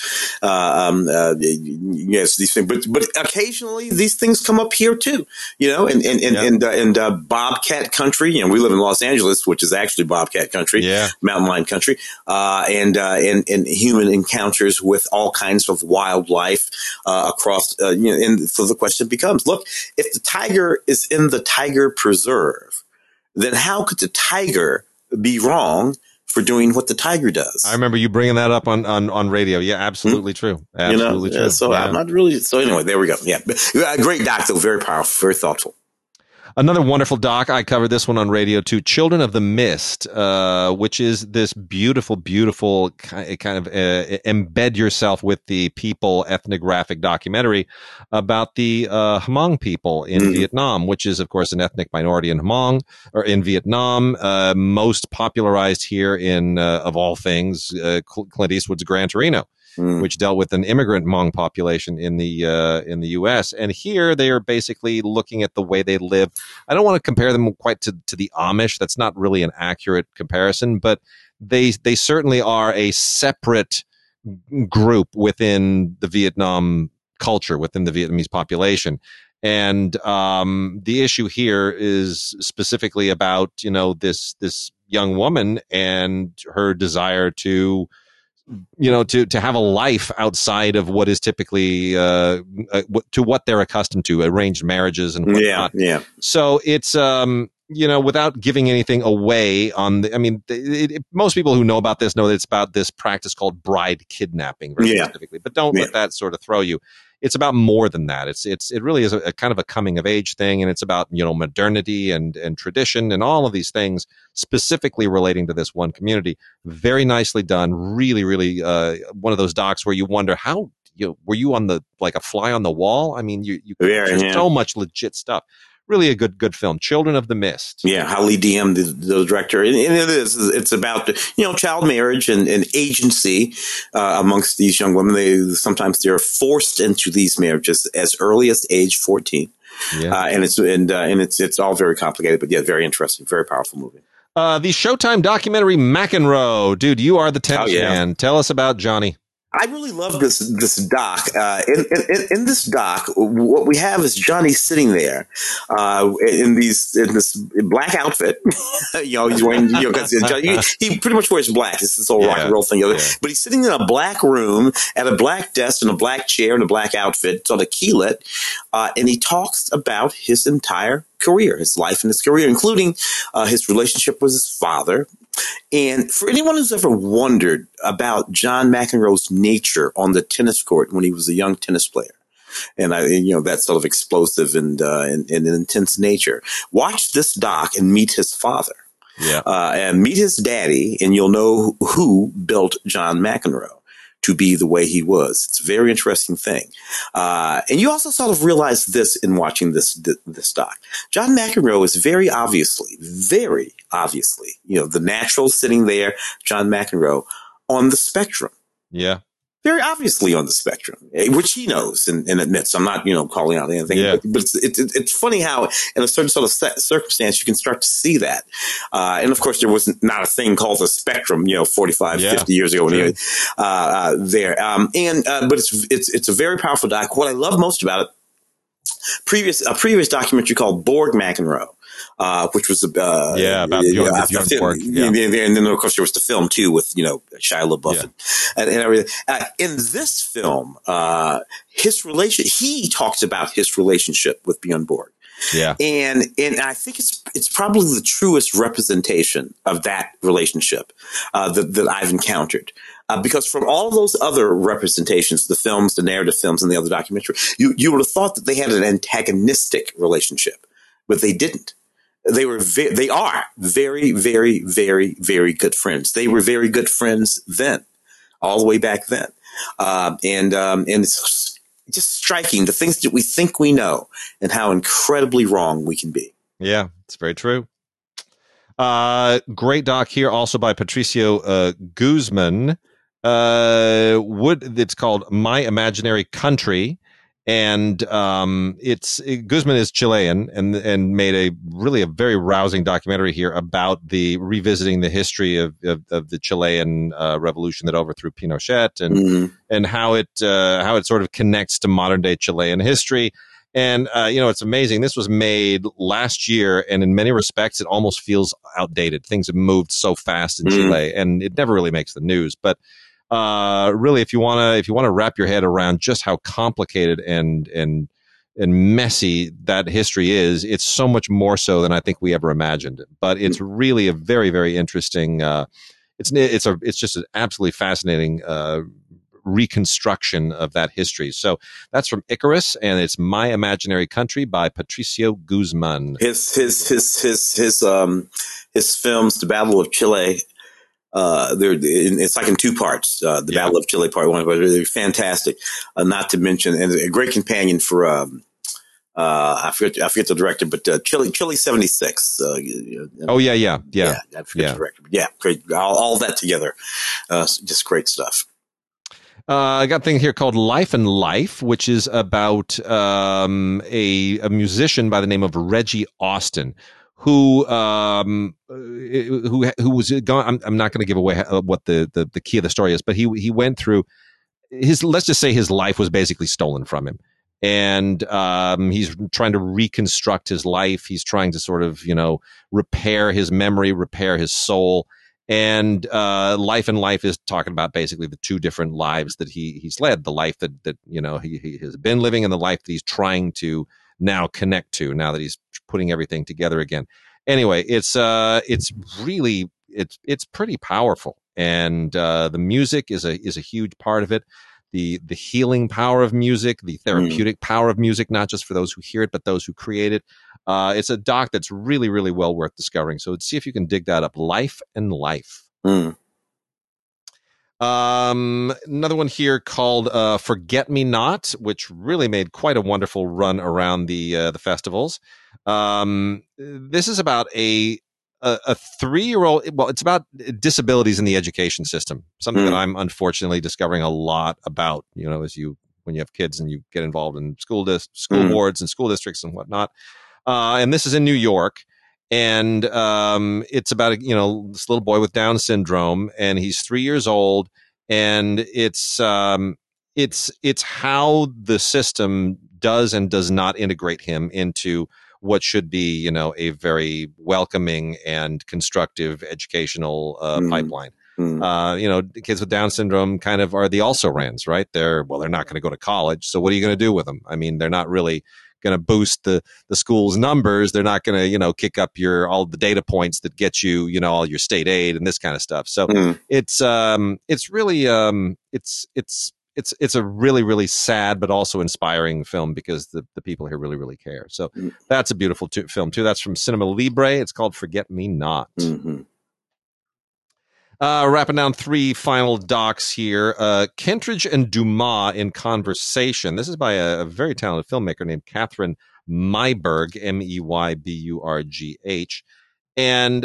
Yes, these things, but occasionally these things come up here too, and bobcat country. We live in Los Angeles, which is actually bobcat country, mountain lion country, and human encounters with all kinds of wildlife, across, and so the question becomes, look, if the tiger is in the tiger preserve, then how could the tiger be wrong for doing what the tiger does? I remember you bringing that up on radio. Yeah, absolutely true. Absolutely true. So I'm not really. So anyway, there we go. Yeah, great doc, though. Very powerful, very thoughtful. Another wonderful doc. I covered this one on radio too. Children of the Mist, which is this beautiful, beautiful kind of embed yourself with the people ethnographic documentary about the Hmong people in Vietnam, which is, of course, an ethnic minority in Hmong or in Vietnam. Most popularized here in, of all things, Clint Eastwood's Gran Torino, which dealt with an immigrant Hmong population in the U.S. And here they are basically looking at the way they live. I don't want to compare them quite to the Amish. That's not really an accurate comparison, but they certainly are a separate group within the Vietnam culture, within the Vietnamese population. And the issue here is specifically about, this young woman and her desire to have a life outside of what is typically to what they're accustomed to, arranged marriages and whatnot. Yeah. So it's without giving anything away on the, I mean, most people who know about this know that it's about this practice called bride kidnapping very specifically, but don't let that sort of throw you. It's about more than that. It really is a kind of a coming of age thing. And it's about, modernity and tradition and all of these things specifically relating to this one community. Very nicely done. Really, really, one of those docs where you wonder how, were you on like a fly on the wall? I mean, there's so much legit stuff. Really a good film, Children of the Mist. Yeah, Holly Diem, the director. And it's about, child marriage and agency amongst these young women. Sometimes they're forced into these marriages as early as age 14. Yeah. And it's all very complicated, but very interesting, very powerful movie. The Showtime documentary McEnroe. Dude, you are the tennis man. Tell us about Johnny. I really love this doc. In this doc, what we have is Johnny sitting there in this black outfit. He's wearing. He pretty much wears black. It's this whole rock and roll thing. But he's sitting in a black room at a black desk in a black chair in a black outfit. It's on a keylet, and he talks about his entire career, his life and his career, including his relationship with his father. And for anyone who's ever wondered about John McEnroe's nature on the tennis court when he was a young tennis player, and that sort of explosive and intense nature, watch this doc and meet his father, and meet his daddy, and you'll know who built John McEnroe to be the way he was. It's a very interesting thing. And you also sort of realize this in watching this doc. John McEnroe is very obviously, the natural sitting there, John McEnroe, on the spectrum. Yeah. Very obviously on the spectrum, which he knows and admits. I'm not, calling out anything, but it's funny how in a certain sort of circumstance you can start to see that. And of course, there was not a thing called the spectrum, 45, 50 years ago when he was there. But it's a very powerful doc. What I love most about it, a previous documentary called Borg McEnroe. Which was about Bjorn Borg. And then of course there was the film too with Shia LaBeouf and everything. In this film, he talks about his relationship with Bjorn Borg. Yeah, and I think it's probably the truest representation of that relationship that I've encountered. Because from all of those other representations, the films, the narrative films, and the other documentary, you would have thought that they had an antagonistic relationship, but they didn't. They are very, very, very, very good friends. They were very good friends then, all the way back then. And it's just striking, the things that we think we know and how incredibly wrong we can be. Yeah, it's very true. Great doc here also by Patricio Guzman. It's called My Imaginary Country. And Guzman is Chilean and made a very rousing documentary here about revisiting the history of the Chilean revolution that overthrew Pinochet and how it sort of connects to modern day Chilean history. And it's amazing. This was made last year, and in many respects, it almost feels outdated. Things have moved so fast in Chile, and it never really makes the news, but. Really, if you want to wrap your head around just how complicated and messy that history is, it's so much more so than I think we ever imagined. But it's really a very, very interesting. It's just an absolutely fascinating reconstruction of that history. So that's from Icarus, and it's My Imaginary Country by Patricio Guzman. His films, The Battle of Chile. It's like in two parts. The Battle of Chile, part one, but they're fantastic. Not to mention, and a great companion for I forget the director, but Chile 76. Oh yeah. I forget the director, but great. All that together, just great stuff. I got a thing here called Life and Life, which is about a musician by the name of Reggie Austin. Who was gone? I'm not going to give away what the key of the story is, but he went through let's just say his life was basically stolen from him, and he's trying to reconstruct his life. He's trying to sort of repair his memory, repair his soul, and Life and Life is talking about basically the two different lives that he's led: the life that he has been living, and the life that he's trying to now connect to, now that he's putting everything together again. Anyway, it's really it's pretty powerful, and the music is a huge part of it. The healing power of music, the therapeutic power of music, not just for those who hear it, but those who create it. It's a doc that's really, really well worth discovering. So see if you can dig that up. Life and Life. Another one here called Forget Me Not, which really made quite a wonderful run around the festivals. This is about a 3-year-old. Well, it's about disabilities in the education system, something that I'm unfortunately discovering a lot about, as when you have kids and you get involved in school boards and school districts and whatnot. And this is in New York. And it's about this little boy with Down syndrome, and he's 3 years old, and it's how the system does and does not integrate him into what should be a very welcoming and constructive educational pipeline. Kids with Down syndrome kind of are the also-rans, right? They're not going to go to college, so what are you going to do with them? I mean, they're not really going to boost the school's numbers. They're not going to, kick up all the data points that get you, all your state aid and this kind of stuff. So it's really, it's a really, really sad, but also inspiring film because the people here really, really care. So that's a beautiful film too. That's from Cinema Libre. It's called Forget Me Not. Wrapping down 3 final docs here. Kentridge and Dumas in Conversation. This is by a very talented filmmaker named Catherine Meiburg, Meyburgh. And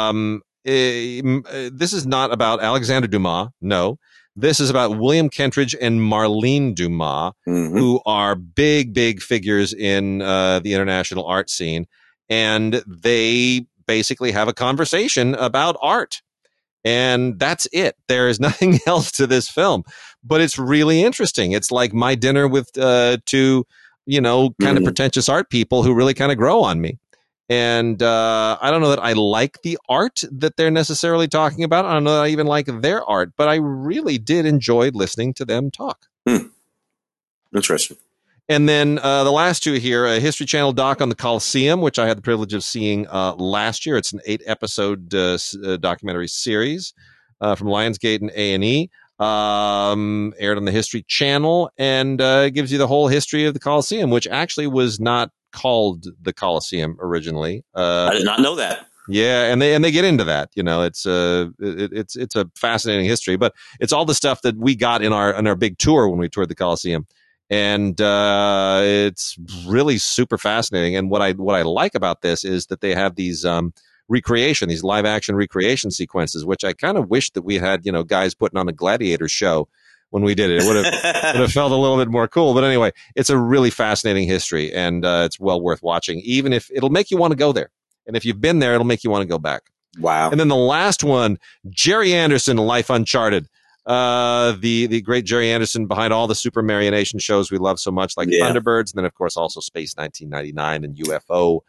this is not about Alexander Dumas. No. This is about William Kentridge and Marlene Dumas, who are big, big figures in the international art scene. And they basically have a conversation about art. And that's it. There is nothing else to this film, but it's really interesting. It's like my dinner with 2, kind of pretentious art people who really kind of grow on me. And I don't know that I like the art that they're necessarily talking about. I don't know that I even like their art, but I really did enjoy listening to them talk. Interesting. And then the last 2 here, a History Channel doc on the Colosseum, which I had the privilege of seeing last year. It's an 8-episode documentary series from Lionsgate and A&E, aired on the History Channel, and gives you the whole history of the Colosseum, which actually was not called the Colosseum originally. I did not know that. Yeah, and they get into that. It's a fascinating history, but it's all the stuff that we got in our big tour when we toured the Colosseum. And it's really super fascinating. And what I like about this is that they have these these live action recreation sequences, which I kind of wish that we had, guys putting on a gladiator show when we did it. It would have felt a little bit more cool. But anyway, it's a really fascinating history, and it's well worth watching, even if it'll make you want to go there. And if you've been there, it'll make you want to go back. Wow. And then the last one, Jerry Anderson, Life Uncharted. The great Jerry Anderson behind all the Super Marionation shows we love so much, like Thunderbirds, and then of course also Space 1999 and UFO.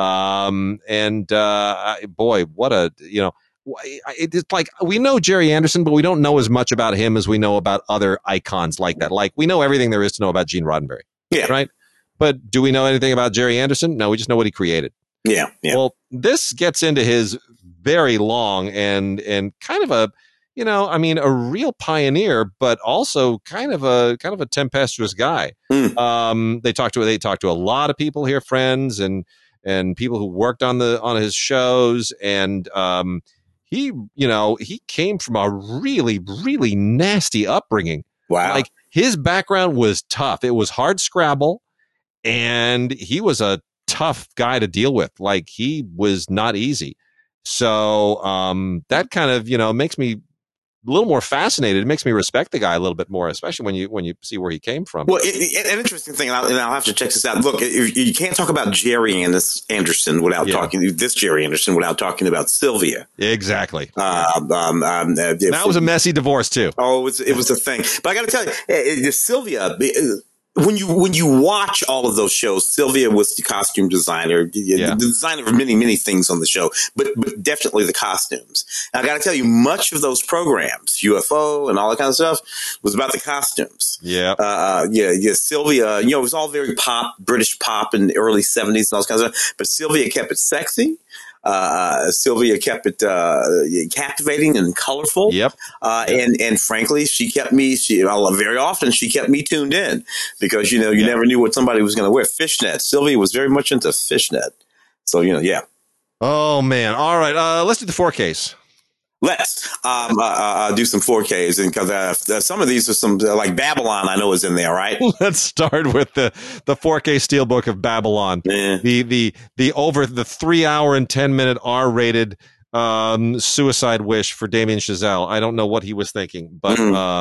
Boy, what a it's like we know Jerry Anderson, but we don't know as much about him as we know about other icons like that. Like we know everything there is to know about Gene Roddenberry, right? But do we know anything about Jerry Anderson? No, we just know what he created. Yeah. Well, this gets into his very long and kind of a real pioneer, but also kind of a tempestuous guy. They talked to a lot of people here, friends and people who worked on his shows, and he came from a really, really nasty upbringing. Wow. Like his background was tough. It was hard scrabble, and he was a tough guy to deal with. Like he was not easy. So that kind of makes me a little more fascinated. It makes me respect the guy a little bit more, especially when you see where he came from. Well, an interesting thing, and I'll have to check this out. Look, you can't talk about Jerry Anderson without talking about Sylvia. Exactly. That was a messy divorce too. Oh, it was a thing. But I got to tell you, Sylvia. When you watch all of those shows, Sylvia was the costume designer, the designer of many, many things on the show, but definitely the costumes. And I got to tell you, much of those programs, UFO and all that kind of stuff, was about the costumes. Yeah. Sylvia, it was all very British pop in the early 70s and all that kind of stuff. But Sylvia kept it sexy. Sylvia kept it captivating and colorful. Yep. And frankly, very often she kept me tuned in because, you never knew what somebody was going to wear. Fishnet. Sylvia was very much into fishnet. So, yeah. Oh, man. All right. Let's do the 4Ks. Let's do some 4Ks, and because some of these are some like Babylon, I know is in there, right? Let's start with the 4K Steelbook of Babylon. Yeah. The over the 3 hour and 10-minute R-rated suicide wish for Damien Chazelle. I don't know what he was thinking, but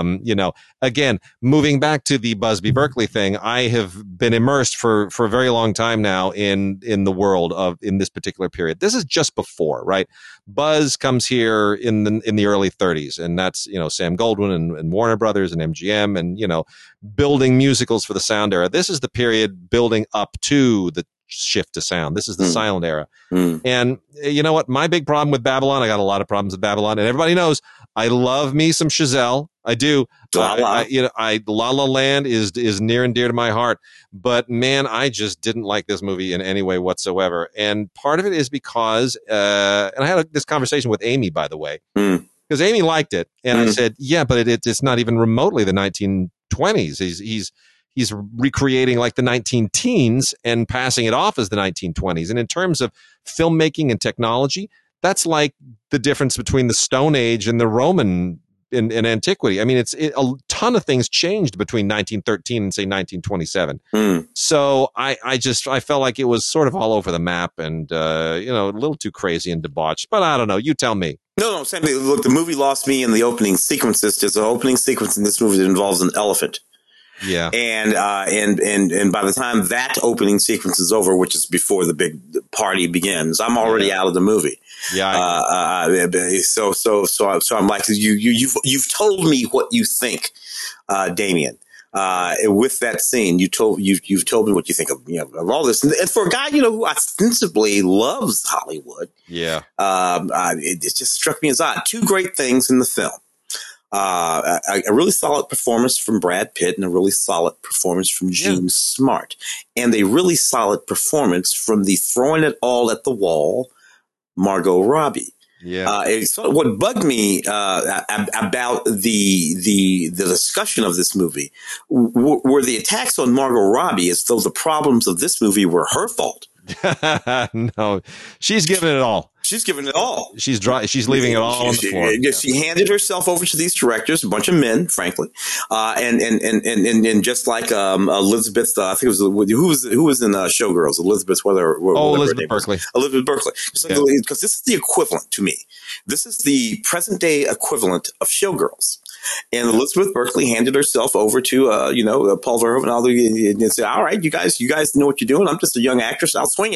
again, moving back to the Busby Berkeley thing, I have been immersed for a very long time now in the world in this particular period. This is just before, right? Buzz comes here in the early 30s, and that's Sam Goldwyn and Warner Brothers and MGM, and building musicals for the sound era. This is the period building up to the shift to sound. This is the silent era. And you know what? My big problem with Babylon, I got a lot of problems with Babylon, and everybody knows I love me some Chazelle. I do. La La Land is near and dear to my heart, but man, I just didn't like this movie in any way whatsoever. And part of it is because, and I had this conversation with Amy, by the way, because Amy liked it, and I said, yeah, but it's not even remotely the 1920s. He's recreating like the 19-teens and passing it off as the 1920s. And in terms of filmmaking and technology, that's like the difference between the Stone Age and the Roman in antiquity. I mean, a ton of things changed between 1913 and say 1927. So I felt like it was sort of all over the map and, a little too crazy and debauched, but I don't know. You tell me. No, same thing. Look, the movie lost me in the opening sequences. There's an opening sequence in this movie that involves an elephant. Yeah. And by the time that opening sequence is over, which is before the big party begins, I'm already out of the movie. Yeah. So I'm like, you've told me what you think, Damien. With that scene, you've told me what you think of all this. And for a guy, who ostensibly loves Hollywood. Yeah. It just struck me as odd. Two great things in the film. A really solid performance from Brad Pitt and a really solid performance from Jean Smart, and a really solid performance from the throwing it all at the wall, Margot Robbie. Yeah. What bugged me about the discussion of this movie were the attacks on Margot Robbie as though the problems of this movie were her fault. No, she's giving it all. She's giving it all. She's leaving it all on the floor. She handed herself over to these directors, a bunch of men, frankly, and just like Elizabeth, I think it was who was in Showgirls, Elizabeth Elizabeth Berkley. Elizabeth Berkley, because this is the equivalent to me. This is the present day equivalent of Showgirls. And Elizabeth Berkley handed herself over to, Paul Verhoeven and said, all right, you guys know what you're doing. I'm just a young actress. I'll swing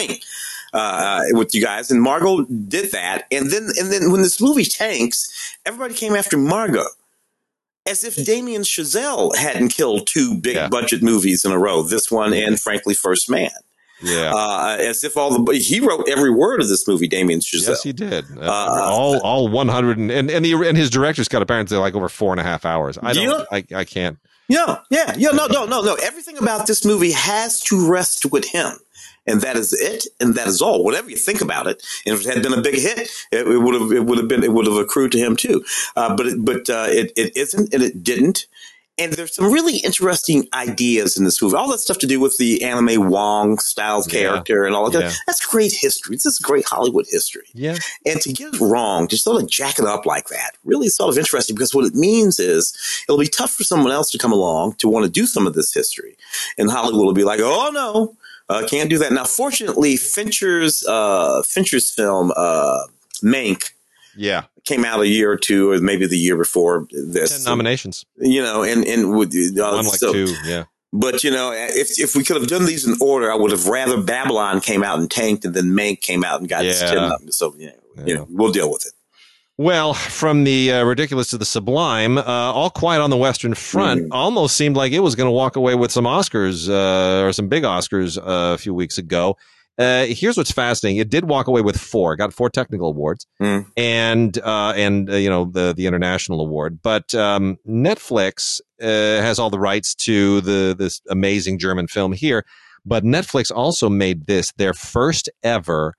with you guys. And Margot did that. And then when this movie tanks, everybody came after Margot as if Damien Chazelle hadn't killed two big budget movies in a row, this one and frankly, First Man. Yeah. As if he wrote every word of this movie, Damien Chazelle. Yes, he did. All 100 and his director's cut apparently like over 4.5 hours. I can't. No. Everything about this movie has to rest with him. And that is it, and that is all. Whatever you think about it, and if it had been a big hit, it would have accrued to him too. But it isn't, and it didn't. And there's some really interesting ideas in this movie. All that stuff to do with the anime Wong style character and all of that. Yeah. That's great history. This is great Hollywood history. Yeah. And to get it wrong, to sort of jack it up like that, really sort of interesting, because what it means is it'll be tough for someone else to come along to want to do some of this history. And Hollywood will be like, oh, no. Can't do that. Now, fortunately, Fincher's film, Mank, came out a year or two, or maybe the year before this. 10 nominations. And with two, yeah. But if we could have done these in order, I would have rather Babylon came out and tanked, and then Mank came out and got its 10 nominations. So we'll deal with it. Well, from the ridiculous to the sublime, All Quiet on the Western Front almost seemed like it was going to walk away with some Oscars or some big Oscars a few weeks ago. Here's what's fascinating. It did walk away with got 4 technical awards and the international award. But Netflix has all the rights to this amazing German film here. But Netflix also made this their first ever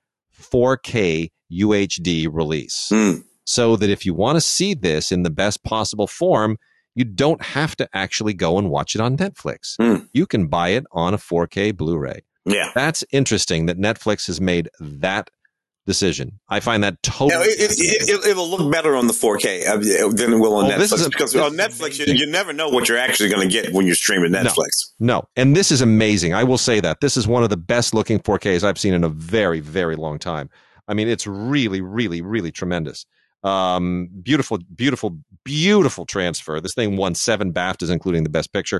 4K UHD release. So that if you want to see this in the best possible form, you don't have to actually go and watch it on Netflix. You can buy it on a 4K Blu-ray. Yeah. That's interesting that Netflix has made that decision. I find that totally. It'll look better on the 4K than it will on Netflix, because on Netflix you never know what you're actually going to get when you're streaming Netflix. No, and this is amazing. I will say that this is one of the best looking 4Ks I've seen in a very, very long time. I mean, it's really, really, really tremendous. Beautiful, beautiful, beautiful transfer. This thing won 7 BAFTAs, including the Best Picture.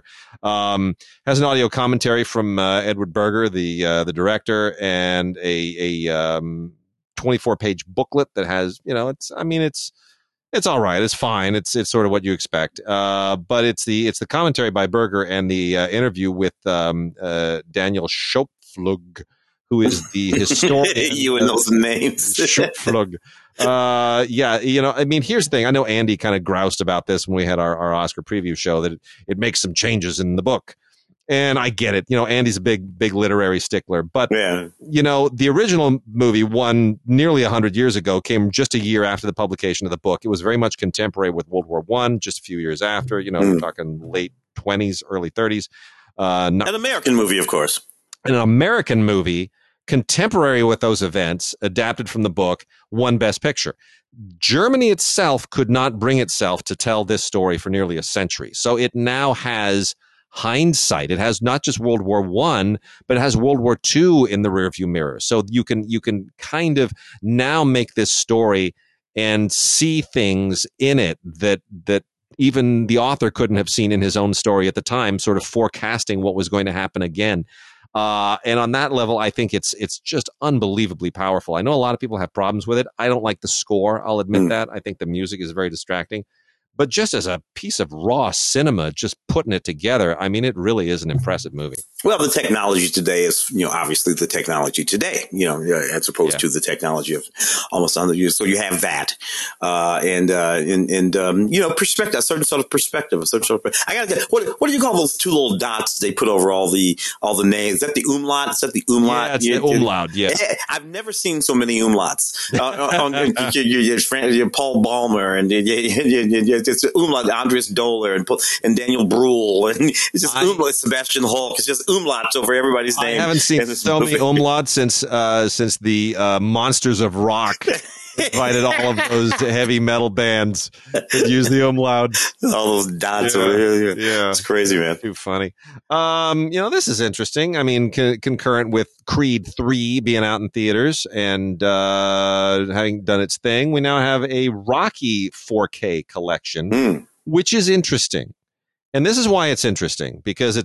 Has an audio commentary from Edward Berger, the director, and a 24-page booklet that has, it's all right. It's fine. It's sort of what you expect. But it's the commentary by Berger and the interview with Daniel Schopflug, who is the historian. You and those names. Schopflug. Here's the thing. I know Andy kind of groused about this when we had our Oscar preview show, that it makes some changes in the book. And I get it. Andy's a big literary stickler. But, the original movie, one nearly 100 years ago, came just a year after the publication of the book. It was very much contemporary with World War I, just a few years after. We're talking late 20s, early 30s. An American movie, of course. An American movie, contemporary with those events, adapted from the book, won Best Picture. Germany itself could not bring itself to tell this story for nearly a century. So it now has hindsight. It has not just World War I, but it has World War II in the rearview mirror. So you can kind of now make this story and see things in it that even the author couldn't have seen in his own story at the time, sort of forecasting what was going to happen again. And on that level, I think it's just unbelievably powerful. I know a lot of people have problems with it. I don't like the score. I'll admit that. I think the music is very distracting. But just as a piece of raw cinema, just putting it together, I mean, it really is an impressive movie. Well, the technology today is, obviously the technology today, as opposed to the technology of almost 100 years. So you have that, perspective, a certain sort of perspective, I gotta get, what do you call those 2 little dots they put over all the names? Is that the umlaut? Is that the umlaut? Yeah, it's the umlaut. Yeah. I've never seen so many umlauts. Paul Ballmer and it's umlaut, Andres Doller and Daniel Bruhl, and it's just umlaut, Sebastian Hulk. It's just umlauts over everybody's name. I haven't seen so many umlauts since the Monsters of Rock invited all of those heavy metal bands to use the umlaut. All those dots over here. Yeah. It's crazy, man. Too funny. This is interesting. I mean, concurrent with Creed 3 being out in theaters and having done its thing, we now have a Rocky 4K collection, which is interesting. And this is why it's interesting, because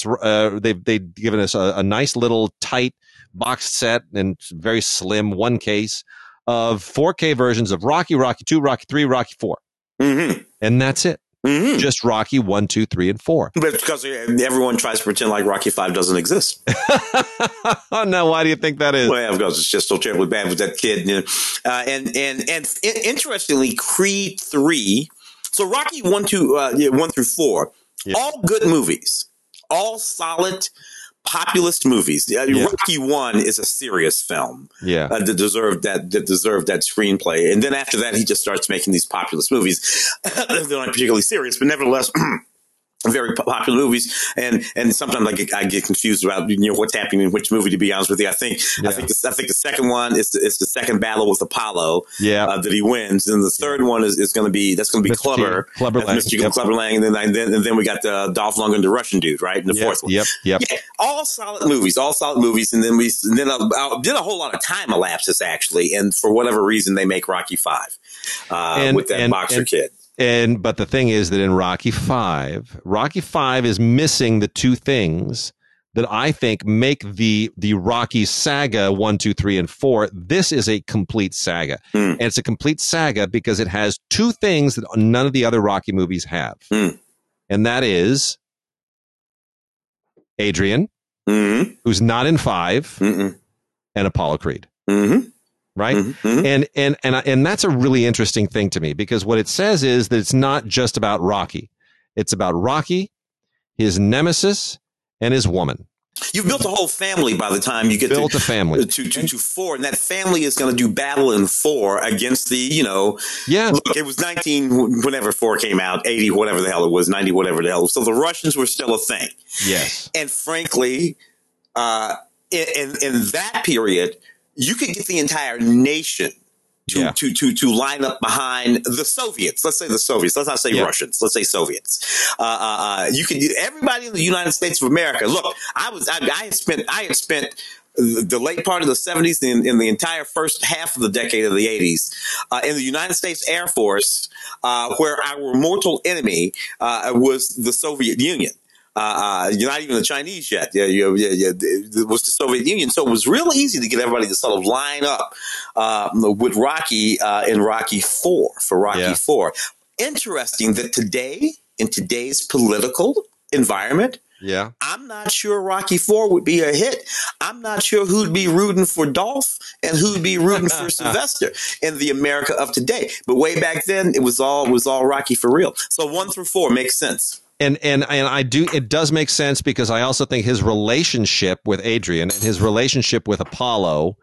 they've given us a nice little tight box set and very slim one case of 4K versions of Rocky, Rocky 2, Rocky 3, Rocky 4. And that's it. Just Rocky 1, 2, 3, and 4. But it's because everyone tries to pretend like Rocky 5 doesn't exist. Now, why do you think that is? Well, because it's just so terribly bad with that kid. And interestingly, Creed 3. So Rocky 1 through 4, all good movies, all solid populist movies. Rocky 1 is a serious film. That deserved that screenplay. And then after that, he just starts making these populist movies. They're not particularly serious, but nevertheless very popular movies, and sometimes I get confused about what's happening in which movie. To be honest with you, I think the second one is the second battle with Apollo that he wins, and the third one is going to be Clubber Lang, Clubber Lang, and then we got the Dolph Lundgren, the Russian dude, right? In the fourth one, all solid movies, and then did a whole lot of time elapses actually, and for whatever reason they make Rocky 5 with that boxer kid. But the thing is that in Rocky 5 is missing the 2 things that I think make the Rocky saga 1, 2, 3, and 4. This is a complete saga. And it's a complete saga because it has 2 things that none of the other Rocky movies have. And that is Adrian, who's not in 5, and Apollo Creed. Right. And that's a really interesting thing to me, because what it says is that it's not just about Rocky. It's about Rocky, his nemesis, and his woman. You've built a whole family by the time you get Built a family to 4, and that family is going to do battle in 4 against the, Yeah. Look, it was 19 whenever 4 came out, 80 whatever the hell it was, 90 whatever the hell. So the Russians were still a thing. Yes. And frankly, in that period, you could get the entire nation to line up behind the Soviets. Let's say the Soviets. Let's not say Russians. Let's say Soviets. You could everybody in the United States of America. Look, I had spent the late part of the 70s and in the entire first half of the decade of the 80s in the United States Air Force, where our mortal enemy was the Soviet Union. You're not even the Chinese yet. It was the Soviet Union. So it was real easy to get everybody to sort of line up with Rocky in Rocky 4 for Rocky 4. Interesting that today, in today's political environment, I'm not sure Rocky 4 would be a hit. I'm not sure who'd be rooting for Dolph and who'd be rooting for Sylvester in the America of today. But way back then, it was all Rocky for real. So 1 through 4 makes sense. And it does make sense because I also think his relationship with Adrian and his relationship with Apollo,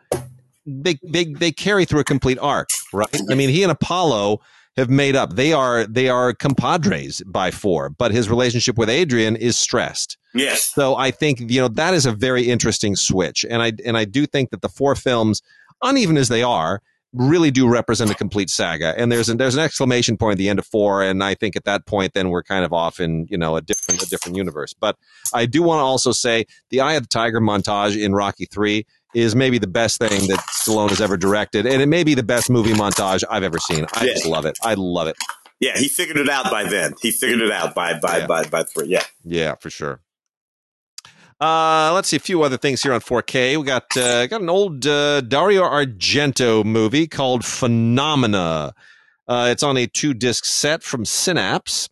they carry through a complete arc, right? I mean, he and Apollo have made up. They are compadres by 4, but his relationship with Adrian is stressed. Yes. So I think, that is a very interesting switch. And I do think that the 4 films, uneven as they are, really do represent a complete saga. And there's an exclamation point at the end of 4. And I think at that point, then we're kind of off in, a different universe. But I do want to also say the Eye of the Tiger montage in Rocky 3 is maybe the best thing that Stallone has ever directed. And it may be the best movie montage I've ever seen. I just love it. I love it. Yeah. He figured it out by then. He figured it out by 3. Yeah. Yeah, for sure. Let's see a few other things here on 4K. We got an old Dario Argento movie called Phenomena. It's on a 2-disc set from Synapse,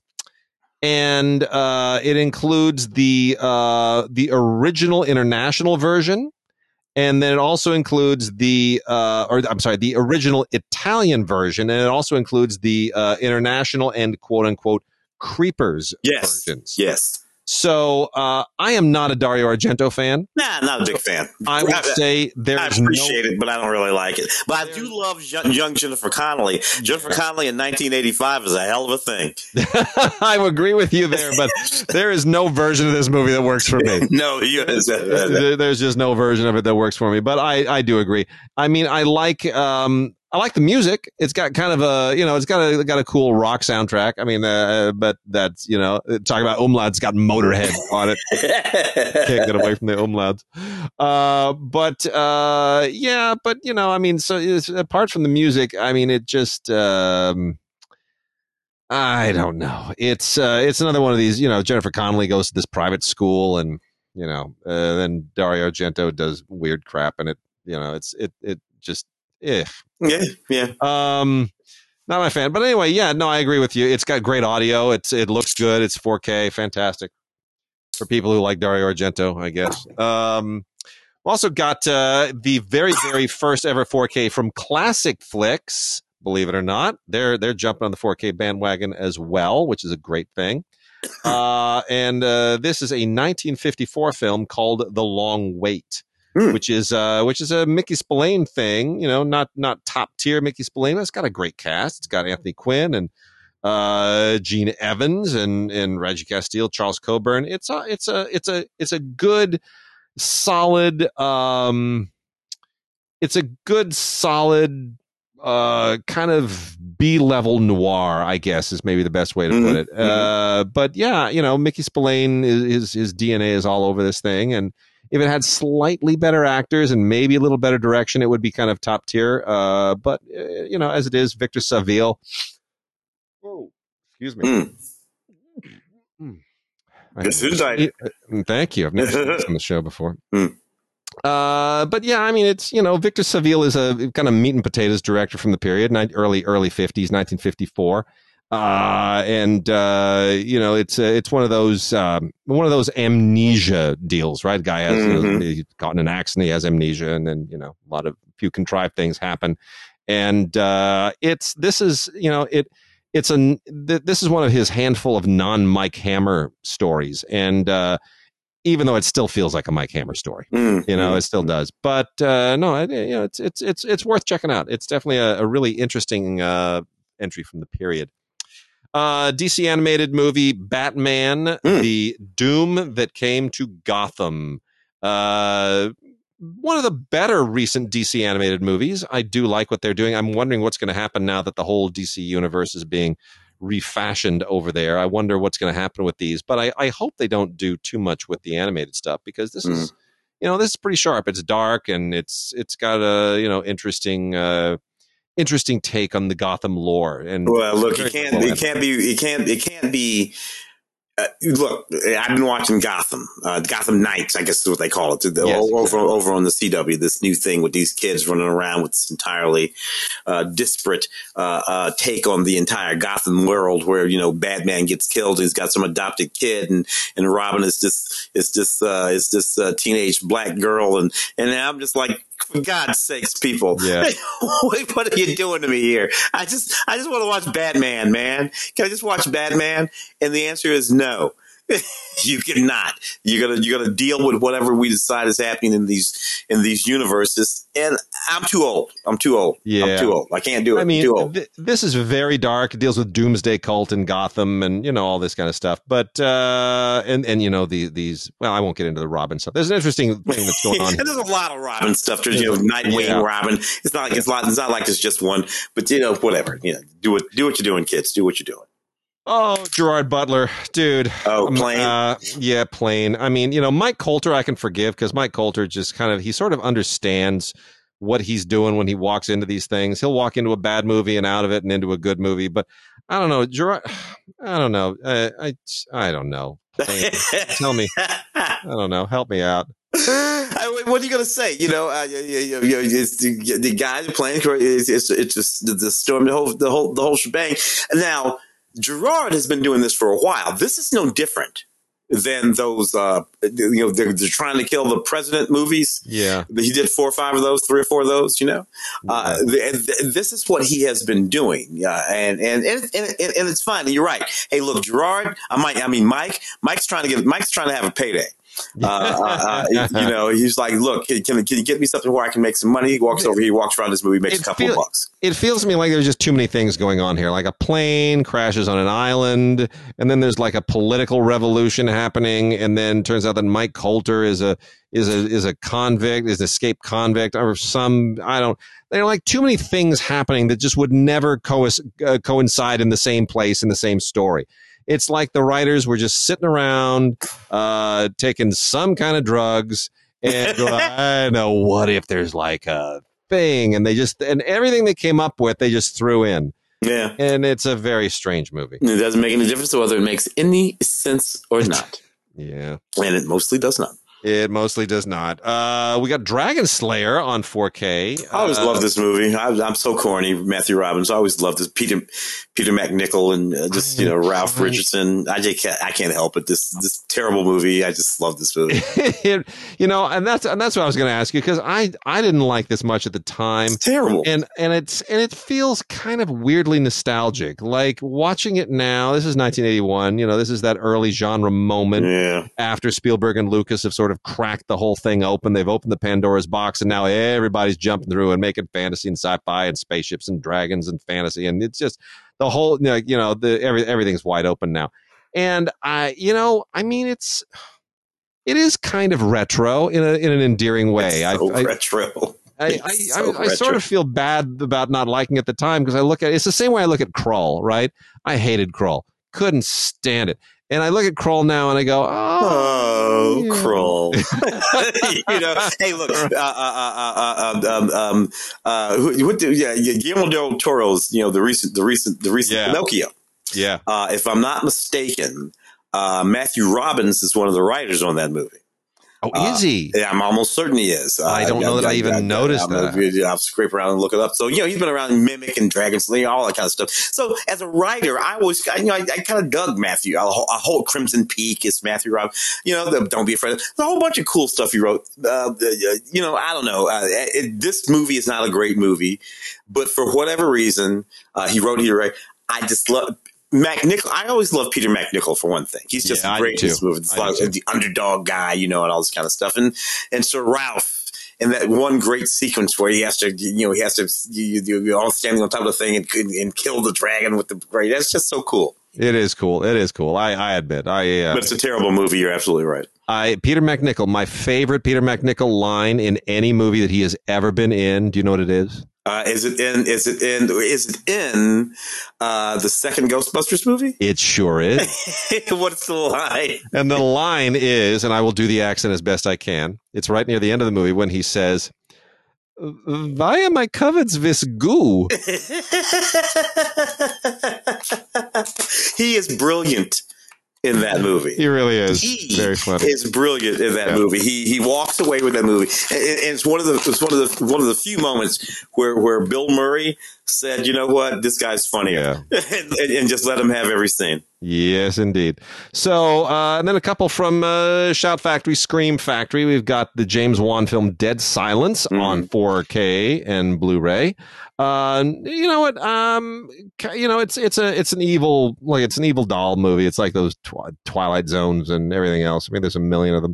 and it includes the original international version, and then it also includes the original Italian version, and it also includes the international and quote unquote creepers versions. Yes. So I am not a Dario Argento fan. Nah, not a big fan. I would say I appreciate it, but I don't really like it. But I do love young Jennifer Connelly. Jennifer Connelly in 1985 is a hell of a thing. I agree with you there, but there is no version of this movie that works for me. No, there's just no version of it that works for me. But I do agree. I mean, I like the music. It's got kind of it's got a cool rock soundtrack. I mean, but that's, talking about umlauts, got Motorhead on it. Can't get away from the umlauts. I mean, so apart from the music, I mean, it just, I don't know. It's another one of these, Jennifer Connelly goes to this private school and, then Dario Argento does weird crap and it just, yeah. Not my fan, but anyway, I agree with you. It's got great audio. It looks good. It's 4K, fantastic for people who like Dario Argento, I guess. Also got the very, very first ever 4K from Classic Flicks. Believe it or not, they're jumping on the 4K bandwagon as well, which is a great thing. And this is a 1954 film called The Long Wait. Which is a Mickey Spillane thing, not top tier Mickey Spillane. It's got a great cast. It's got Anthony Quinn and Gene Evans and Reggie Castile, Charles Coburn. It's a good solid kind of B-level noir, I guess, is maybe the best way to put it. But yeah, Mickey Spillane his DNA is all over this thing, and if it had slightly better actors and maybe a little better direction, it would be kind of top tier. But as it is, Victor Saville. Oh, excuse me. Thank you. I've never seen this on the show before. But yeah, I mean, it's, Victor Saville is a kind of meat and potatoes director from the period, early 50s, 1954. It's one of those amnesia deals, right? Guy has he's caught in an accident, he has amnesia, and then a few contrived things happen, and this is one of his handful of non-Mike Hammer stories, and even though it still feels like a Mike Hammer story. It still does. But no, it's worth checking out. It's definitely a really interesting entry from the period. DC animated movie Batman, The Doom That Came to Gotham. One of the better recent DC animated movies. I do like what they're doing. I'm wondering what's going to happen now that the whole DC universe is being refashioned over there. I wonder what's going to happen with these, but I hope they don't do too much with the animated stuff, because this is, this is pretty sharp. It's dark, and it's got a, interesting take on the Gotham lore. And well, look, it can't be. Look, I've been watching Gotham Knights, I guess is what they call it, over on the CW, this new thing with these kids running around with this entirely disparate take on the entire Gotham world, where, Batman gets killed, he's got some adopted kid, and Robin is this teenage black girl, and I'm just like, for God's sakes, people, what are you doing to me here? I just want to watch Batman, man. Can I just watch Batman? And the answer is no. You cannot. You gotta deal with whatever we decide is happening in these universes. And I'm too old. Yeah. I'm too old. I can't do it. I mean, I'm too old. This is very dark. It deals with Doomsday Cult in Gotham, and all this kind of stuff. But these. Well, I won't get into the Robin stuff. There's an interesting thing that's going on. And there's a lot of Robin stuff. There's Nightwing, Robin. It's not like it's just one. But whatever. Do what you're doing, kids. Do what you're doing. Oh, Gerard Butler, dude. Oh, Plane? Yeah, Plane. I mean, Mike Colter I can forgive, because Mike Colter just he sort of understands what he's doing when he walks into these things. He'll walk into a bad movie and out of it and into a good movie. But I don't know, Gerard, I don't know. I don't know. Plane, tell me. I don't know. Help me out. What are you going to say? It's the guy playing, it's just the storm, the whole shebang. Now, Gerard has been doing this for a while. This is no different than those, they're trying to kill the president movies. Yeah. He did 4 or 5 of those, 3 or 4 of those, this is what he has been doing. And it's fine. And you're right. Hey, look, Gerard, Mike's trying to have a payday. He's like, look, can you get me something where I can make some money? He walks over here, he walks around this movie, makes a couple of bucks. It feels to me like there's just too many things going on here. Like a plane crashes on an island, and then there's like a political revolution happening, and then turns out that Mike Colter is a convict, is an escaped convict, or there are like too many things happening that just would never coincide in the same place in the same story. It's like the writers were just sitting around, taking some kind of drugs, and going, I know, what if there's like a thing, and everything they came up with, they just threw in. Yeah. And it's a very strange movie. It doesn't make any difference whether it makes any sense or not. Yeah. And it mostly does not. It mostly does not. We got Dragon Slayer on 4K. I always love this movie. I'm so corny, Matthew Robbins. I always love this. Peter McNichol and Ralph Richardson. I can't help it. This terrible movie. I just love this movie. And that's what I was going to ask you, because I didn't like this much at the time. It's terrible. And it feels kind of weirdly nostalgic. Like watching it now. This is 1981. This is that early genre moment after Spielberg and Lucas have sort of cracked the whole thing open. They've opened the Pandora's box, and now everybody's jumping through and making fantasy and sci-fi and spaceships and dragons and fantasy, and it's just the whole everything's wide open now. And it is kind of retro in an endearing way. Retro. I sort of feel bad about not liking it at the time, because I look at it's the same way I look at Krull, right? I hated Krull, couldn't stand it. And I look at Krull now and I go, Krull. Hey, look, Guillermo del Toro's, the recent Pinocchio. Yeah. If I'm not mistaken, Matthew Robbins is one of the writers on that movie. Oh, is he? Yeah, I'm almost certain he is. I don't know that I even noticed that. I'll scrape around and look it up. So, he's been around Mimic and Dragon Slayer, all that kind of stuff. So, as a writer, I kind of dug Matthew. A whole Crimson Peak is Matthew Robbins. Don't Be Afraid. There's a whole bunch of cool stuff he wrote. I don't know. This movie is not a great movie, but for whatever reason, he wrote here, right? I just love. McNichol. I always love Peter McNichol for one thing. He's just great in this movie. It's like the underdog guy, and all this kind of stuff. And Sir Ralph. And that one great sequence where he has to, you're all standing on top of the thing and kill the dragon with the great. That's just so cool. It is cool. It is cool. I admit. But it's a terrible movie. You're absolutely right. Peter McNichol, my favorite Peter McNichol line in any movie that he has ever been in. Do you know what it is? Is it in the second Ghostbusters movie? It sure is. What's the line? And the line is, and I will do the accent as best I can. It's right near the end of the movie when he says, "Why am I covered with goo?" He is brilliant in that movie. He really is. He very funny. Is brilliant in that movie. He walks away with that movie, and it's one of the few moments where Bill Murray said, "You know what? This guy's funny," and just let him have every scene. Yes, indeed. So, and then a couple from Shout Factory, Scream Factory. We've got the James Wan film Dead Silence on 4K and Blu-ray. You know what? It's an evil doll movie. It's like those Twilight Zones and everything else. I mean, there's a million of them.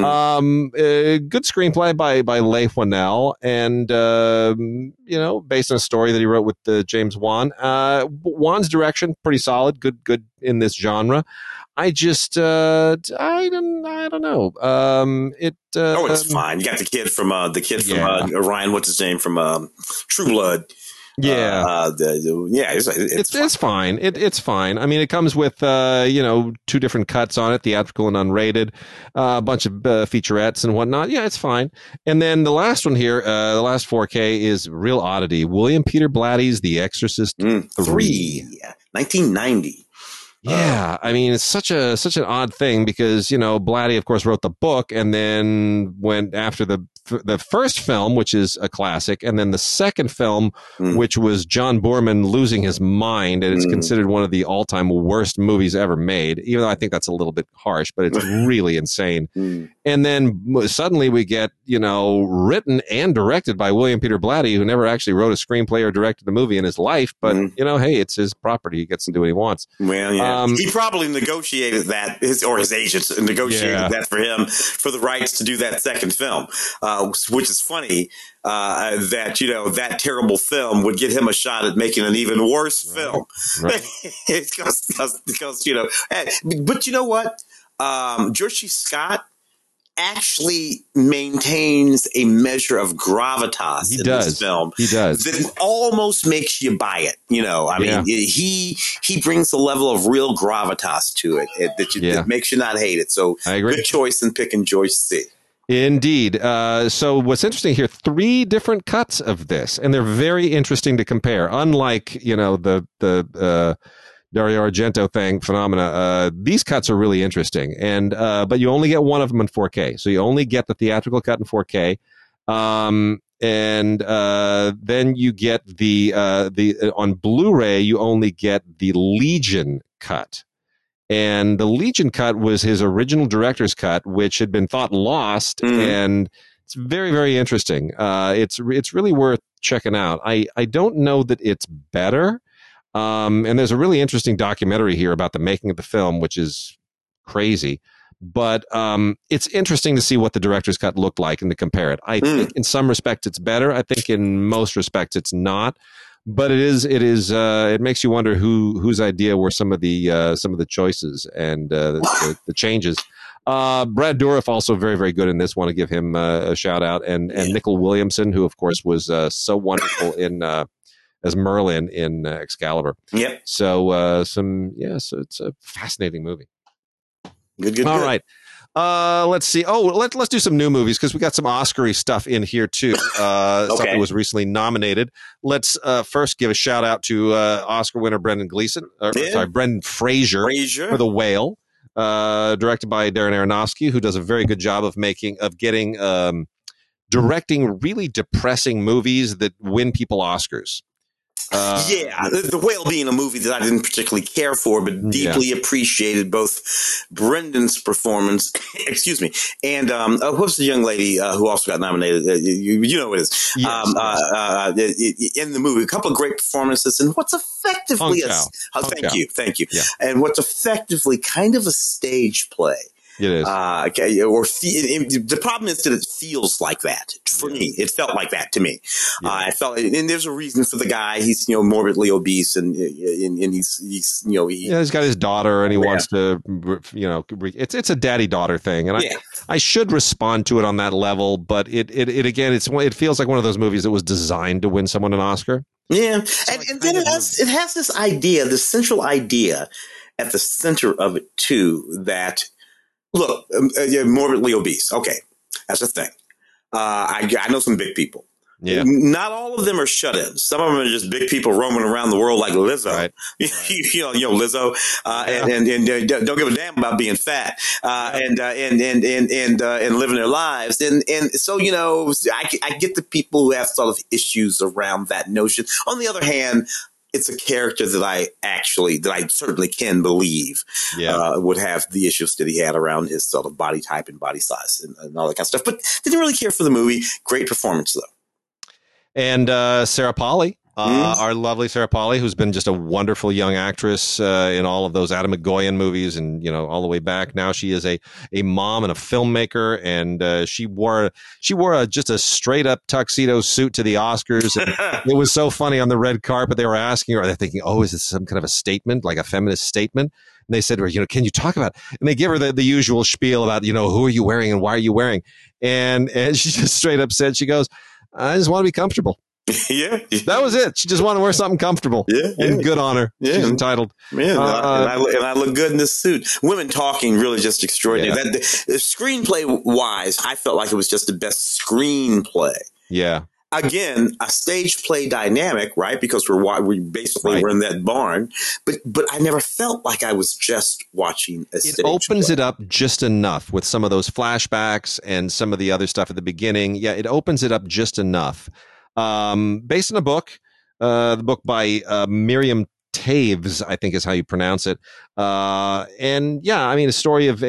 Good screenplay by Leigh Whannell, and based on a story that he wrote with James Wan. Wan's direction pretty solid. Good in this genre. I just I don't know. It's fine. You got the kid from Ryan. What's his name from True Blood? Yeah, it's fine. It's fine. I mean, it comes with two different cuts on it, theatrical and unrated, a bunch of featurettes and whatnot. Yeah, it's fine. And then the last one here, the last 4K is real oddity. William Peter Blatty's The Exorcist 3, 1990. Yeah, I mean, it's such an odd thing because Blatty, of course, wrote the book and then went after the first film, which is a classic, and then the second film, which was John Boorman losing his mind, and it's considered one of the all-time worst movies ever made. Even though I think that's a little bit harsh, but it's really insane. And then suddenly we get written and directed by William Peter Blatty, who never actually wrote a screenplay or directed a movie in his life. But hey, it's his property; he gets to do what he wants. Well, yeah. He probably negotiated that, his agents negotiated that for him for the rights to do that second film, which is funny that that terrible film would get him a shot at making an even worse film. Right. because but you know what, George C. Scott actually maintains a measure of gravitas in this film. He does. That almost makes you buy it. He brings a level of real gravitas to it that makes you not hate it. So I agree. Good choice in picking George C. Indeed. So what's interesting here, 3 different cuts of this, and they're very interesting to compare. Unlike, the Dario Argento phenomena, these cuts are really interesting, and but you only get one of them in 4K, so you only get the theatrical cut in 4K, and then you get the on Blu-ray you only get the Legion cut, and the Legion cut was his original director's cut, which had been thought lost, and it's very, very interesting. It's really worth checking out. I don't know that it's better. And there's a really interesting documentary here about the making of the film, which is crazy. But it's interesting to see what the director's cut looked like and to compare it. I think in some respects it's better. I think in most respects it's not. But it makes you wonder whose idea were some of the choices and the changes. Brad Dourif also very, very good in this. Want to give him a shout out, and Nicol Williamson, who of course was so wonderful in as Merlin in Excalibur. Yep. So so it's a fascinating movie. Good. All right. Let's see. Oh, let's do some new movies because we got some Oscar-y stuff in here too. Something was recently nominated. Let's first give a shout out to Oscar winner Brendan Fraser for The Whale, directed by Darren Aronofsky, who does a very good job of getting directing really depressing movies that win people Oscars. The Whale being a movie that I didn't particularly care for, but deeply appreciated both Brendan's performance, excuse me, and what's the young lady who also got nominated? You know who it is. Yes, in the movie, a couple of great performances, and what's effectively thank you, yeah. and what's effectively kind of a stage play. It is. The problem is that it feels like that for me. It felt like that to me. I felt, and there's a reason for the guy. He's morbidly obese, and he's he's got his daughter, and he wants to it's a daddy daughter thing, and I should respond to it on that level, but it again it feels like one of those movies that was designed to win someone an Oscar. Yeah, and then it has this idea, this central idea at the center of it too, that. Look, morbidly obese. Okay, that's a thing. I know some big people. Yeah. Not all of them are shut-ins. Some of them are just big people roaming around the world like Lizzo. Right. Lizzo, and don't give a damn about being fat, and living their lives. And so, I get the people who have sort of issues around that notion. On the other hand, it's a character that I certainly can believe would have the issues that he had around his sort of body type and body size and all that kind of stuff. But didn't really care for the movie. Great performance, though. And Sarah Polley, our lovely Sarah Polley, who's been just a wonderful young actress in all of those Adam McGoyan movies and, all the way back. Now she is a mom and a filmmaker, and she wore just a straight up tuxedo suit to the Oscars. And it was so funny on the red carpet. They were asking her, they're thinking, oh, is this some kind of a statement, like a feminist statement? And they said to her, can you talk about it? And they give her the usual spiel about, who are you wearing and why are you wearing? And she just straight up said, she goes, I just want to be comfortable. Yeah. That was it. She just wanted to wear something comfortable. Yeah. And good on her. Yeah. She's entitled. Yeah. And I look good in this suit. Women talking really just extraordinary. Yeah. The screenplay wise, I felt like it was just the best screenplay. Yeah. Again, a stage play dynamic, right? Because we basically were in that barn, but I never felt like I was just watching a stage play. It opens it up just enough with some of those flashbacks and some of the other stuff at the beginning. Yeah, it opens it up just enough. Based on a book, the book by Miriam Taves, I think is how you pronounce it. And yeah, I mean, a story of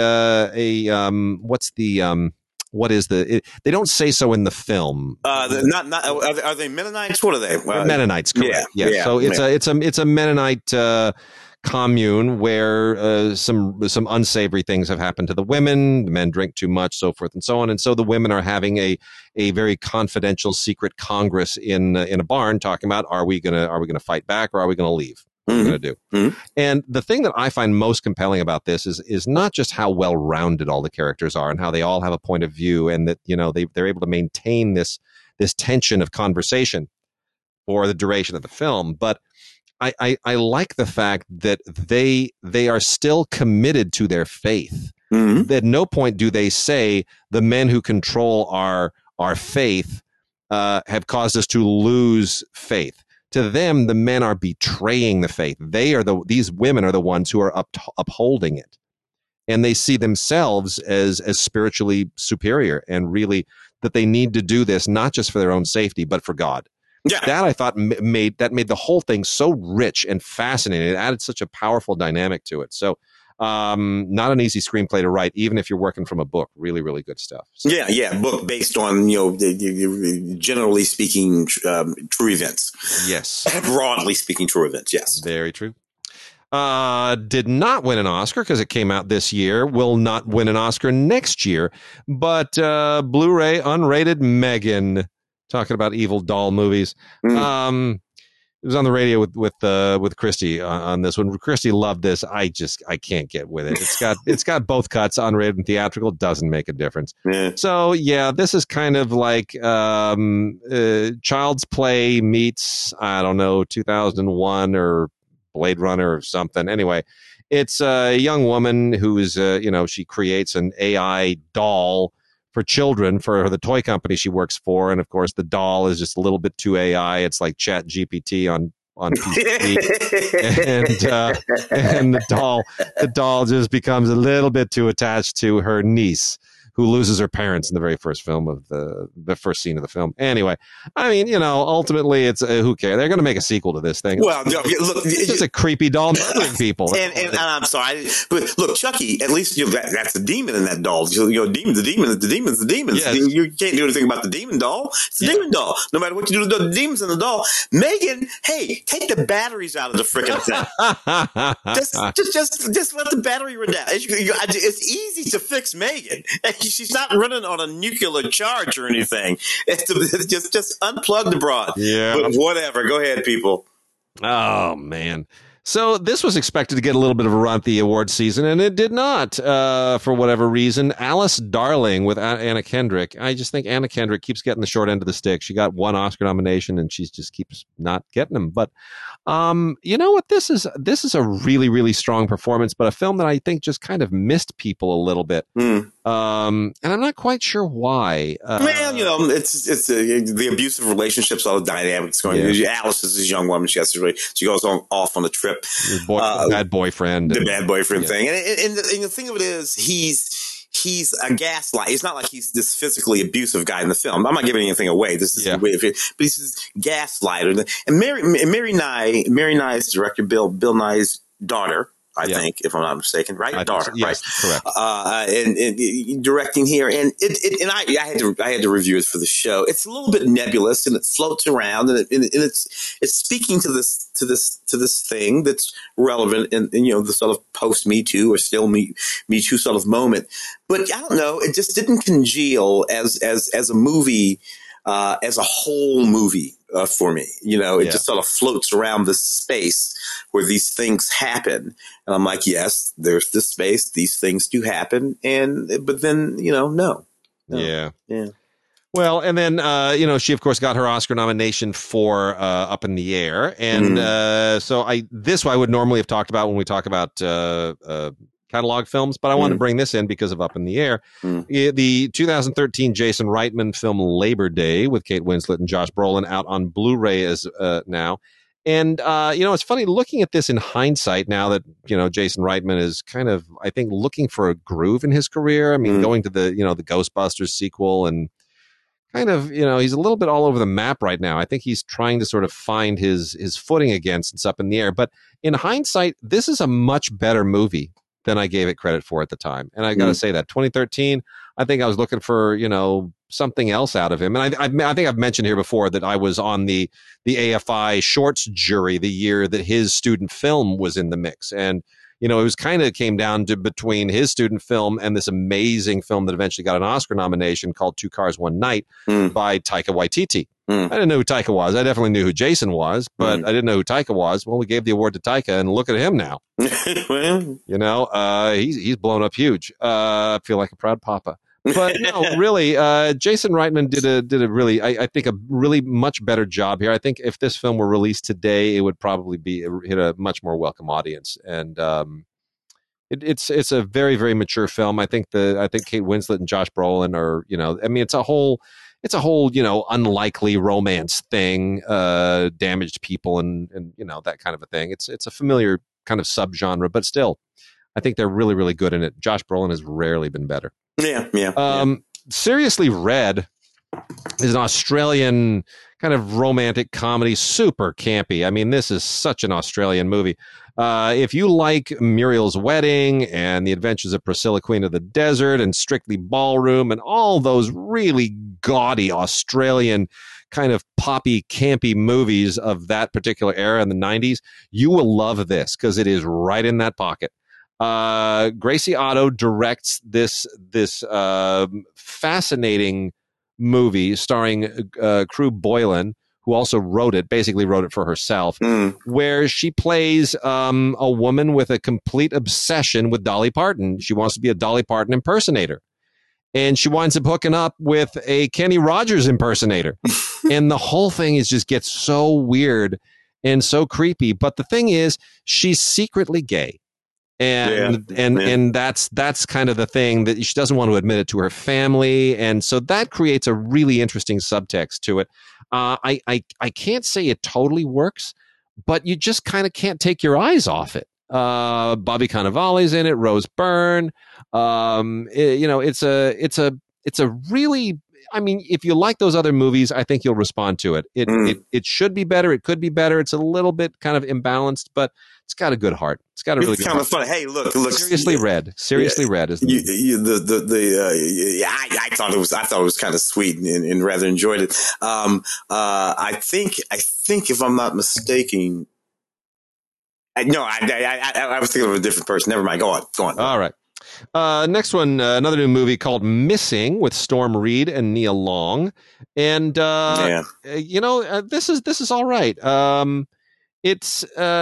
they don't say so in the film. Are they Mennonites? What are they? Mennonites, correct. Yeah. So it's a Mennonite commune where some unsavory things have happened to the women. The men drink too much, so forth and so on. And so the women are having a very confidential secret congress in a barn, talking about are we gonna fight back or are we gonna leave? What are we going to do? Mm-hmm. And the thing that I find most compelling about this is not just how well rounded all the characters are and how they all have a point of view, and that they're able to maintain this tension of conversation for the duration of the film, but I like the fact that they are still committed to their faith. Mm-hmm. At no point do they say the men who control our faith have caused us to lose faith. To them, the men are betraying the faith. These women are the ones who are upholding it. And they see themselves as spiritually superior, and really that they need to do this not just for their own safety, but for God. Yeah. That I thought made the whole thing so rich and fascinating. It added such a powerful dynamic to it. So not an easy screenplay to write, even if you're working from a book. Really, really good stuff. So. Yeah. Book based on, generally speaking, true events. Yes. Broadly speaking, true events. Yes. Very true. Did not win an Oscar because it came out this year. Will not win an Oscar next year. But Blu-ray unrated Megan. Talking about evil doll movies. It was on the radio with Christy on this one. Christy loved this. I can't get with it. It's got both cuts, unrated and theatrical. Doesn't make a difference. Yeah. So yeah, this is kind of like Child's Play meets, I don't know, 2001 or Blade Runner or something. Anyway, it's a young woman who's she creates an AI doll for children for the toy company she works for, and of course the doll is just a little bit too AI. It's like Chat GPT on PCP, and the doll just becomes a little bit too attached to her niece, who loses her parents in the very first film of the first scene of the film. Anyway, I mean, ultimately, it's who cares? They're going to make a sequel to this thing. Well, look, it's just a creepy doll murdering people. And I'm sorry, but look, Chucky. At least that's the demon in that doll. The demons. Yes. You can't do anything about the demon doll. It's the demon doll. No matter what you do to the demons in the doll. Megan, hey, take the batteries out of the freaking thing. just let the battery run down. It's easy to fix Megan. She's not running on a nuclear charge or anything. Just unplug the broad. Yeah. But whatever. Go ahead, people. Oh, man. So this was expected to get a little bit of a run at the award season, and it did not, for whatever reason. Alice Darling with Anna Kendrick. I just think Anna Kendrick keeps getting the short end of the stick. She got one Oscar nomination, and she just keeps not getting them. But you know what? This is a really, really strong performance, but a film that I think just kind of missed people a little bit. And I'm not quite sure why. Man, it's the abusive relationships, all the dynamics going. Yeah. Alice is this young woman. She goes off on a trip. Bad boyfriend. The bad boyfriend thing. And the thing of it is, he's a gaslight. It's not like he's this physically abusive guy in the film. I'm not giving anything away. This is the way but he's this gaslighter. And Mary Nye's director, Bill Nye's daughter, I think, if I'm not mistaken, right? Daughter, yes, right? Correct. And directing here, and I had to review it for the show. It's a little bit nebulous, and it floats around, and it's speaking to this thing that's relevant in the sort of post Me Too or still Me Too sort of moment. But I don't know, it just didn't congeal as a movie. As a whole movie for me, it just sort of floats around this space where these things happen, and I'm like, yes, there's this space, these things do happen, but then no. Yeah. Well, and then she of course got her Oscar nomination for Up in the Air, and so I would normally have talked about when we talk about catalog films, but I wanted to bring this in because of Up in the Air. The 2013 Jason Reitman film Labor Day with Kate Winslet and Josh Brolin out on Blu-ray as now. And, it's funny looking at this in hindsight now that, Jason Reitman is kind of, I think, looking for a groove in his career. I mean, going to the Ghostbusters sequel and kind of, he's a little bit all over the map right now. I think he's trying to sort of find his footing again since Up in the Air. But in hindsight, this is a much better movie than I gave it credit for at the time. And I got to say that 2013, I think I was looking for, something else out of him. And I think I've mentioned here before that I was on the AFI shorts jury the year that his student film was in the mix. And, it was kind of came down to between his student film and this amazing film that eventually got an Oscar nomination called Two Cars, One Night by Taika Waititi. I didn't know who Taika was. I definitely knew who Jason was, but I didn't know who Taika was. Well, we gave the award to Taika, and look at him now. He's blown up huge. I feel like a proud papa. But no, really, Jason Reitman did a really, I think, a really much better job here. I think if this film were released today, it would probably hit a much more welcome audience. And it's a very, very mature film. I think Kate Winslet and Josh Brolin are, it's a whole, unlikely romance thing, damaged people and that kind of a thing. It's a familiar kind of subgenre, but still, I think they're really, really good in it. Josh Brolin has rarely been better. Yeah. Seriously Red is an Australian kind of romantic comedy, super campy. I mean, this is such an Australian movie. If you like Muriel's Wedding and The Adventures of Priscilla, Queen of the Desert, and Strictly Ballroom, and all those really gaudy Australian kind of poppy, campy movies of that particular era in the 90s, you will love this because it is right in that pocket. Gracie Otto directs this fascinating movie starring Crew Boylan, who also basically wrote it for herself, where she plays a woman with a complete obsession with Dolly Parton. She wants to be a Dolly Parton impersonator. And she winds up hooking up with a Kenny Rogers impersonator. And the whole thing gets so weird and so creepy. But the thing is, she's secretly gay. And that's kind of the thing that she doesn't want to admit it to her family, and so that creates a really interesting subtext to it. I can't say it totally works, but you just kind of can't take your eyes off it. Bobby Cannavale's in it. Rose Byrne. It's a really. I mean, if you like those other movies, I think you'll respond to it. It should be better. It could be better. It's a little bit kind of imbalanced, but it's got a good heart. It's got a really good kind heart. of funny. Hey, look. Seriously Red. Seriously Red is I thought it was kind of sweet and rather enjoyed it. I think if I'm not mistaken, I was thinking of a different person. Never mind. Go on. All right. Next one, another new movie called Missing with Storm Reed and Nia Long, and this is all right. This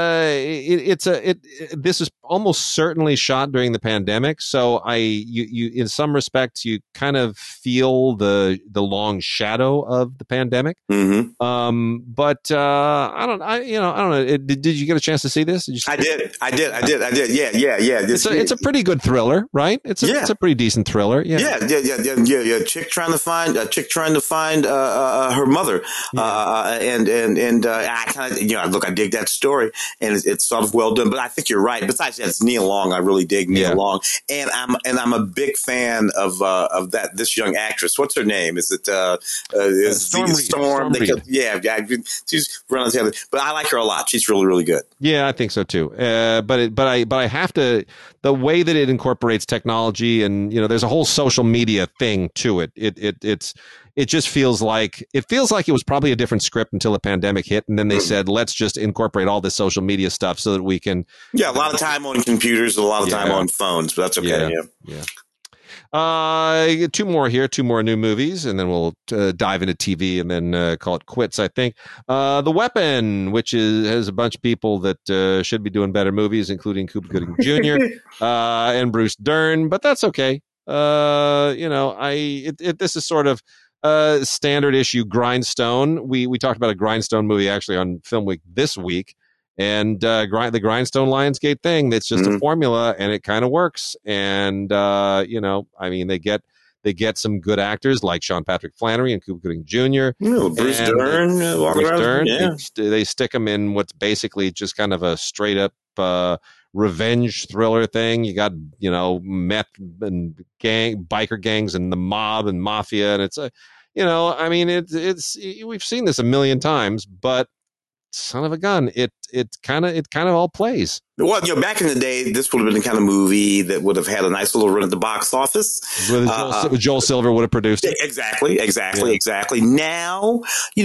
is almost certainly shot during the pandemic, so you in some respects you kind of feel the long shadow of the pandemic. But I don't know. Did you get a chance to see this? I did. Yeah. It's a pretty good thriller, right? It's a pretty decent thriller. Yeah. Chick trying to find her mother, and I kind of look, I dig that story, and it's sort of well done. But I think you're right. Besides that, it's Nia Long. I really dig Nia Long, and I'm a big fan of this young actress. What's her name? Is it Storm Reed. She's running together, but I like her a lot. She's really, really good. Yeah, I think so too. But I have to, the way that it incorporates technology, and there's a whole social media thing to it. It just feels like it was probably a different script until the pandemic hit, and then they said, let's just incorporate all this social media stuff so that we can. Yeah, a lot of time on computers, a lot of time on phones, but that's okay. Yeah. Two more new movies, and then we'll dive into TV and then call it quits, I think. The Weapon, which has a bunch of people that should be doing better movies, including Cuba Gooding Jr. And Bruce Dern, but that's okay. This is sort of standard issue grindstone. We talked about a grindstone movie actually on Film Week this week. And the Grindstone Lionsgate thing, that's just a formula, and it kind of works. And they get some good actors like Sean Patrick Flannery and Cuba Gooding Jr. Bruce Dern. They stick them in what's basically just kind of a straight up revenge thriller thing. You got meth and biker gangs and the mob and mafia, and it's we've seen this a million times, but son of a gun, it kind of all plays. Well, back in the day, this would have been the kind of movie that would have had a nice little run at the box office. Joel Silver would have produced it. Exactly. Now,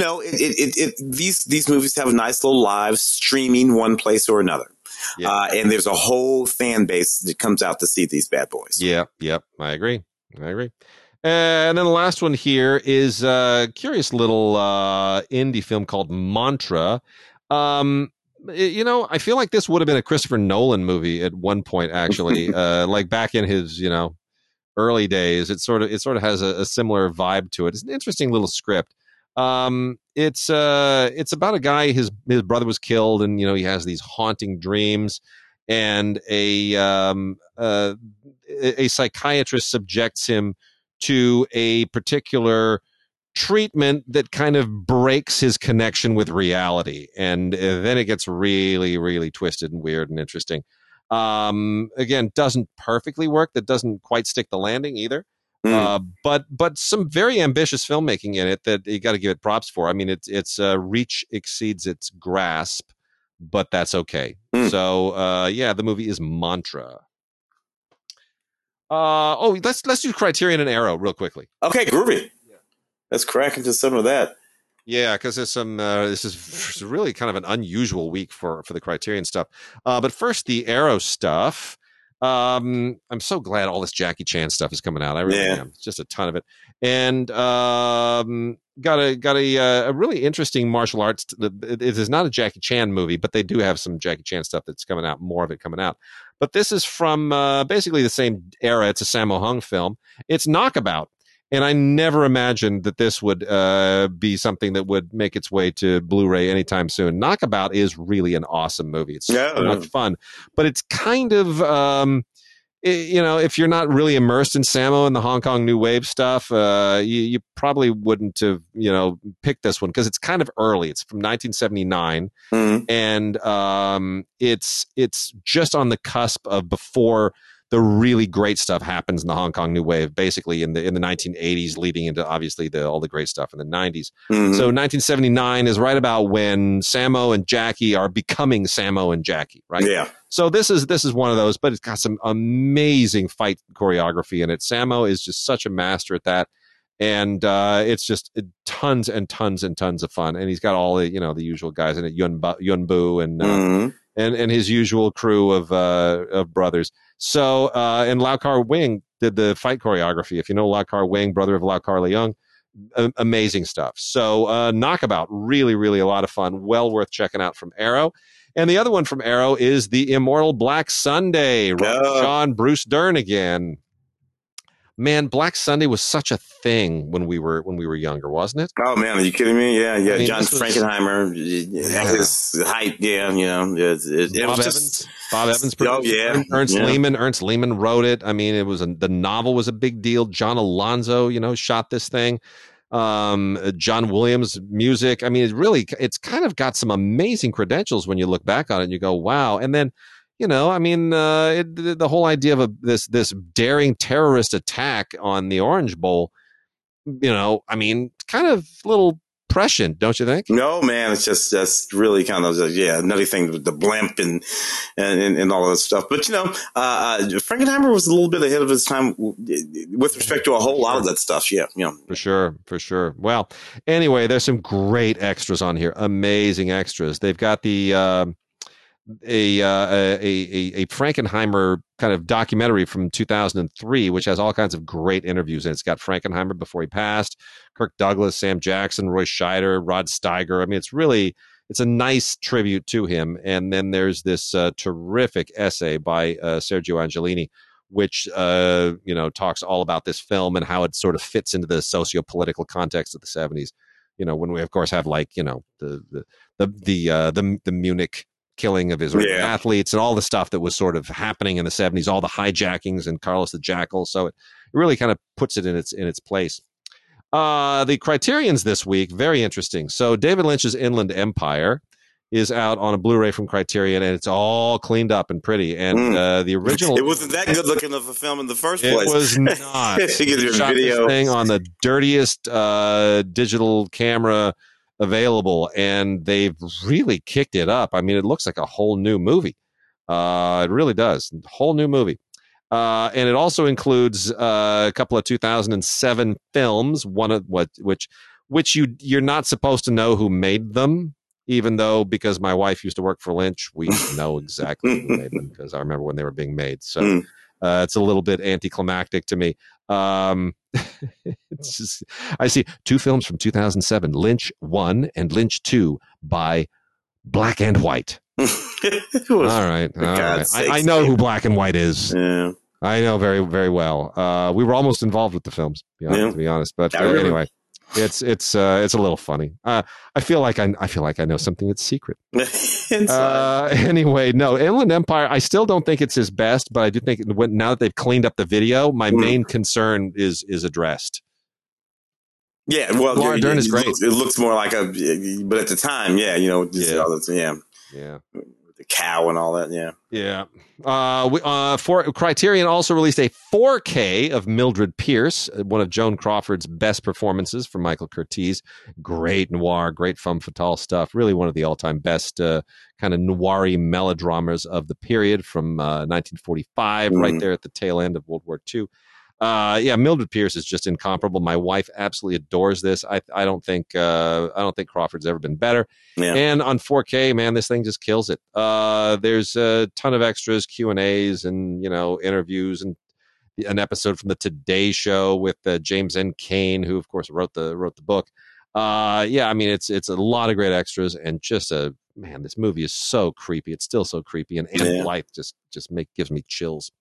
these movies have a nice little live streaming one place or another. And there's a whole fan base that comes out to see these bad boys. Yep. I agree. And then the last one here is a curious little indie film called Mantra. I feel like this would have been a Christopher Nolan movie at one point, actually, like back in his, early days. It sort of has a similar vibe to it. It's an interesting little script. It's about a guy, his brother was killed, and, he has these haunting dreams, and a psychiatrist subjects him to a particular treatment that kind of breaks his connection with reality. And then it gets really, really twisted and weird and interesting. Again, doesn't perfectly work. That doesn't quite stick the landing either. But some very ambitious filmmaking in it that you got to give it props for. I mean, its reach exceeds its grasp, but that's okay. So, the movie is Mantra. Let's do Criterion and Arrow real quickly. Okay, groovy. Let's crack into some of that. Yeah, because there's some. This is really kind of an unusual week for the Criterion stuff. But first, the Arrow stuff. I'm so glad all this Jackie Chan stuff is coming out. I really am. It's just a ton of it, and got a really interesting martial arts. It is not a Jackie Chan movie, but they do have some Jackie Chan stuff that's coming out. More of it coming out. But this is from basically the same era. It's a Sammo Hung film. It's Knockabout. And I never imagined that this would be something that would make its way to Blu-ray anytime soon. Knockabout is really an awesome movie. It's so much fun, but it's kind of if you're not really immersed in Sammo and the Hong Kong New Wave stuff, you probably wouldn't have, picked this one because it's kind of early. It's from 1979, and it's just on the cusp of before the really great stuff happens in the Hong Kong New Wave, basically in the 1980s, leading into obviously all the great stuff in the 90s. So 1979 is right about when Sammo and Jackie are becoming Sammo and Jackie, right? Yeah. So this is one of those, but it's got some amazing fight choreography in it. Sammo is just such a master at that. And it's just tons and tons and tons of fun. And he's got all the, the usual guys in it, Yun Bu and his usual crew of brothers. So, and Lau Kar Wing did the fight choreography. If you know Lau Kar Wing, brother of Lau Kar Leung, amazing stuff. So, Knockabout, really, really a lot of fun. Well worth checking out from Arrow. And the other one from Arrow is The Immortal Black Sunday. Sean Bruce Dern again. Man, Black Sunday was such a thing when we were younger, wasn't it? Oh man, are you kidding me? Yeah. I mean, John Frankenheimer, his height, Bob Evans produced Ernst Lehman. Ernst Lehman wrote it. I mean, the novel was a big deal. John Alonzo, shot this thing. John Williams music. I mean, it's kind of got some amazing credentials when you look back on it and you go, wow. And then, the whole idea of this daring terrorist attack on the Orange Bowl, I mean, kind of a little prescient, don't you think? No, man, it's just really kind of another thing with the blimp and all that stuff. But Frankenheimer was a little bit ahead of his time with respect to a whole lot of that stuff. Yeah, for sure. Well, anyway, there's some great extras on here, amazing extras. They've got the a Frankenheimer kind of documentary from 2003, which has all kinds of great interviews. And it's got Frankenheimer before he passed, Kirk Douglas, Sam Jackson, Roy Scheider, Rod Steiger. I mean, it's a nice tribute to him. And then there's this terrific essay by Sergio Angelini, which, talks all about this film and how it sort of fits into the socio-political context of the 70s. When we, of course, have the Munich killing of Israeli athletes and all the stuff that was sort of happening in the 70s, all the hijackings and Carlos the Jackal. So it really kind of puts it in its place. The Criterions this week, very interesting. So David Lynch's Inland Empire is out on a Blu-ray from Criterion, and it's all cleaned up and pretty. And the original, it wasn't that good looking of a film in the first place. It was not. They shot this thing on the dirtiest digital camera available, and they've really kicked it up. I mean, it looks like a whole new movie. It really does. Whole new movie. And it also includes a couple of 2007 films, one of which you're not supposed to know who made them, even though, because my wife used to work for Lynch, we know exactly who made them because I remember when they were being made. So it's a little bit anticlimactic to me. It's just, I see two films from 2007, Lynch 1 and Lynch 2 by Black and White. All right. I know who Black and White is. Yeah. I know very, very well. We were almost involved with the films, to be honest. But anyway, it's a little funny. I feel like I know something that's secret. Anyway, no, Inland Empire. I still don't think it's his best, but I do think now that they've cleaned up the video, my main concern is addressed. Yeah, well, Laura Dern is great. It looks more like but at the time, the cow and all that, yeah. For Criterion also released a 4K of Mildred Pierce, one of Joan Crawford's best performances from Michael Curtiz. Great noir, great femme fatale stuff. Really one of the all-time best kind of noir-y melodramas of the period from 1945, right there at the tail end of World War II. Mildred Pierce is just incomparable. My wife absolutely adores this. I don't think Crawford's ever been better. Yeah. And on 4K, man, this thing just kills it. There's a ton of extras, Q&As, and interviews, and an episode from the Today Show with James N. Cain, who of course wrote the book. I mean, it's a lot of great extras, and just this movie is so creepy. It's still so creepy, and Anne Blythe just gives me chills.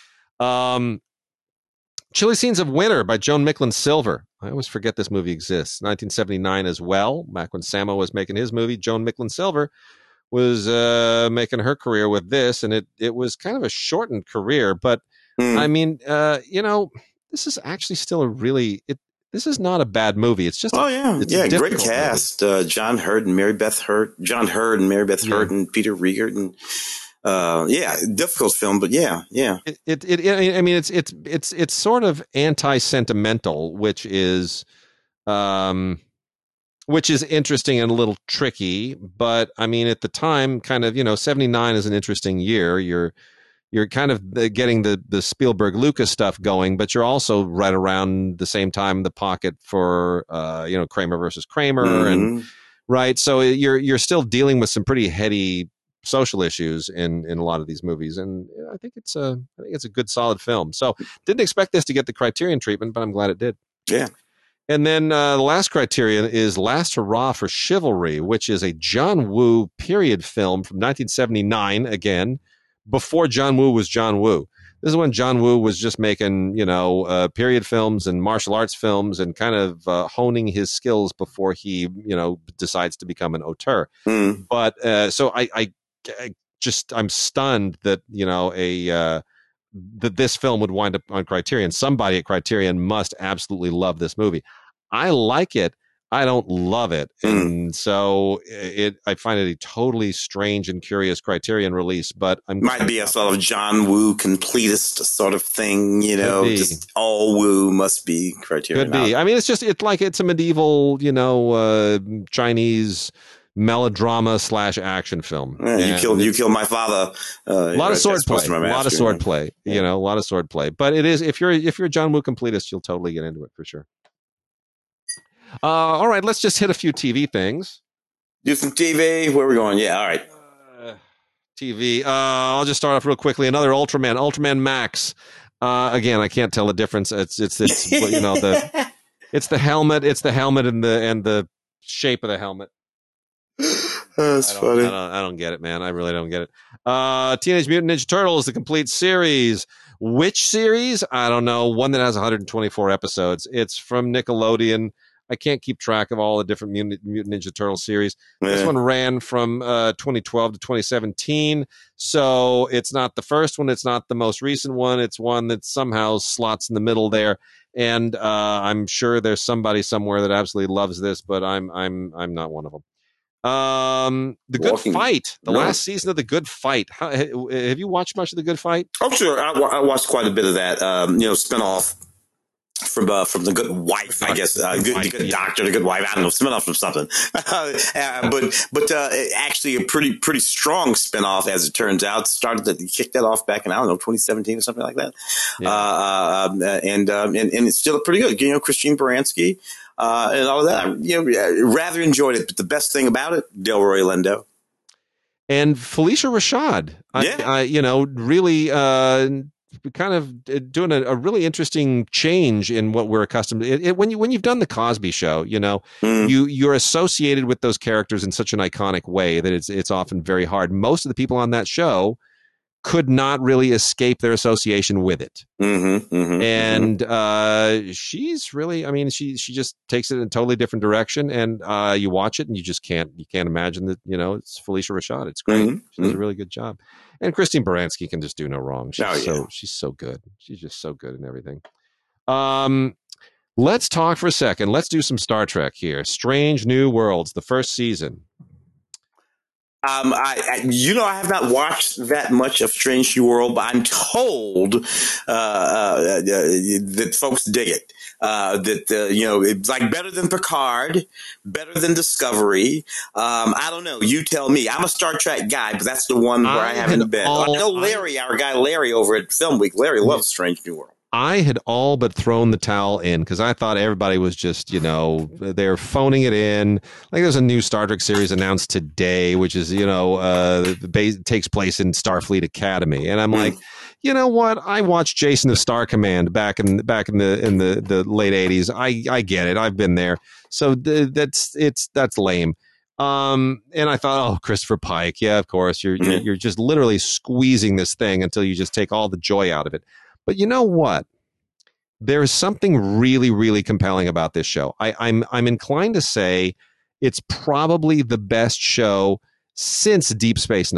Chilly Scenes of Winter by Joan Micklin Silver. I always forget this movie exists. 1979 as well, back when Sammo was making his movie. Joan Micklin Silver was making her career with this, and it was kind of a shortened career, but I mean, this is actually still this is not a bad movie. It's just, it's a great cast. John Hurt and Mary Beth Hurt, and Peter Riegert, and difficult film, but yeah. I mean, it's sort of anti-sentimental, which is interesting and a little tricky. But I mean, at the time, kind of, 79 is an interesting year. You're kind of getting the Spielberg Lucas stuff going, but you're also right around the same time in the pocket for Kramer versus Kramer, and right. So you're still dealing with some pretty heady social issues in a lot of these movies, and I think it's a good solid film. So didn't expect this to get the Criterion treatment, but I'm glad it did. Yeah. And then the last Criterion is Last Hurrah for Chivalry, which is a John Woo period film from 1979 again. Before John Woo was John Woo. This is when John Woo was just making, period films and martial arts films and kind of honing his skills before he, decides to become an auteur. But so I'm stunned that, that this film would wind up on Criterion. Somebody at Criterion must absolutely love this movie. I like it. I don't love it. And so I find it a totally strange and curious Criterion release, but might be a sort of John Woo completist sort of thing, just all Woo must be Criterion. Could be. I mean, it's a medieval, Chinese melodrama / action film. Yeah, you killed my father. A lot of swordplay. A lot of swordplay. A lot of swordplay. But it is, if you're a John Woo completist, you'll totally get into it for sure. All right, let's just hit a few TV things. Do some TV. Where are we going? Yeah, all right. TV. I'll just start off real quickly. Another Ultraman Max. Again, I can't tell the difference. It's it's the helmet. It's the helmet and the shape of the helmet. That's funny. I don't get it, man. I really don't get it. Teenage Mutant Ninja Turtles, the complete series. Which series? I don't know. One that has 124 episodes. It's from Nickelodeon. I can't keep track of all the different Mutant Ninja Turtle series. This one ran from 2012 to 2017. So it's not the first one. It's not the most recent one. It's one that somehow slots in the middle there. And I'm sure there's somebody somewhere that absolutely loves this, but I'm not one of them. The Good Fight, last season of The Good Fight. Have you watched much of The Good Fight? Oh, sure. I watched quite a bit of that. Spinoff from The Good Wife, I guess. The Good Doctor, The Good Wife. I don't know, spinoff from something. but actually a pretty strong spinoff, as it turns out. Kicked that off back in 2017 or something like that. Yeah. And it's still pretty good. Christine Baranski. And all of that, rather enjoyed it. But the best thing about it, Delroy Lindo. And Felicia Rashad. Really kind of doing a really interesting change in what we're accustomed to. When you've done the Cosby Show, you're associated with those characters in such an iconic way that it's often very hard. Most of the people on that show could not really escape their association with it. And she's really, I mean, she just takes it in a totally different direction, and you watch it and you can't imagine that, it's Felicia Rashad. It's great. She does a really good job. And Christine Baranski can just do no wrong. She's so good. She's just so good in everything. Let's talk for a second. Let's do some Star Trek here. Strange New Worlds, the first season. I have not watched that much of Strange New World, but I'm told that folks dig it. It's like better than Picard, better than Discovery. I don't know. You tell me. I'm a Star Trek guy, but that's the one where I haven't been. I know Larry, our guy Larry over at Film Week. Larry loves Strange New World. I had all but thrown the towel in because I thought everybody was just, they're phoning it in. Like there's a new Star Trek series announced today, which is, takes place in Starfleet Academy. And I'm like, you know what? I watched Jason of Star Command back in the late 80s. I get it. I've been there. So that's lame. And I thought, oh, Christopher Pike. Yeah, of course. You're just literally squeezing this thing until you just take all the joy out of it. But you know what? There is something really, really compelling about this show. I'm inclined to say it's probably the best show since Deep Space Nine.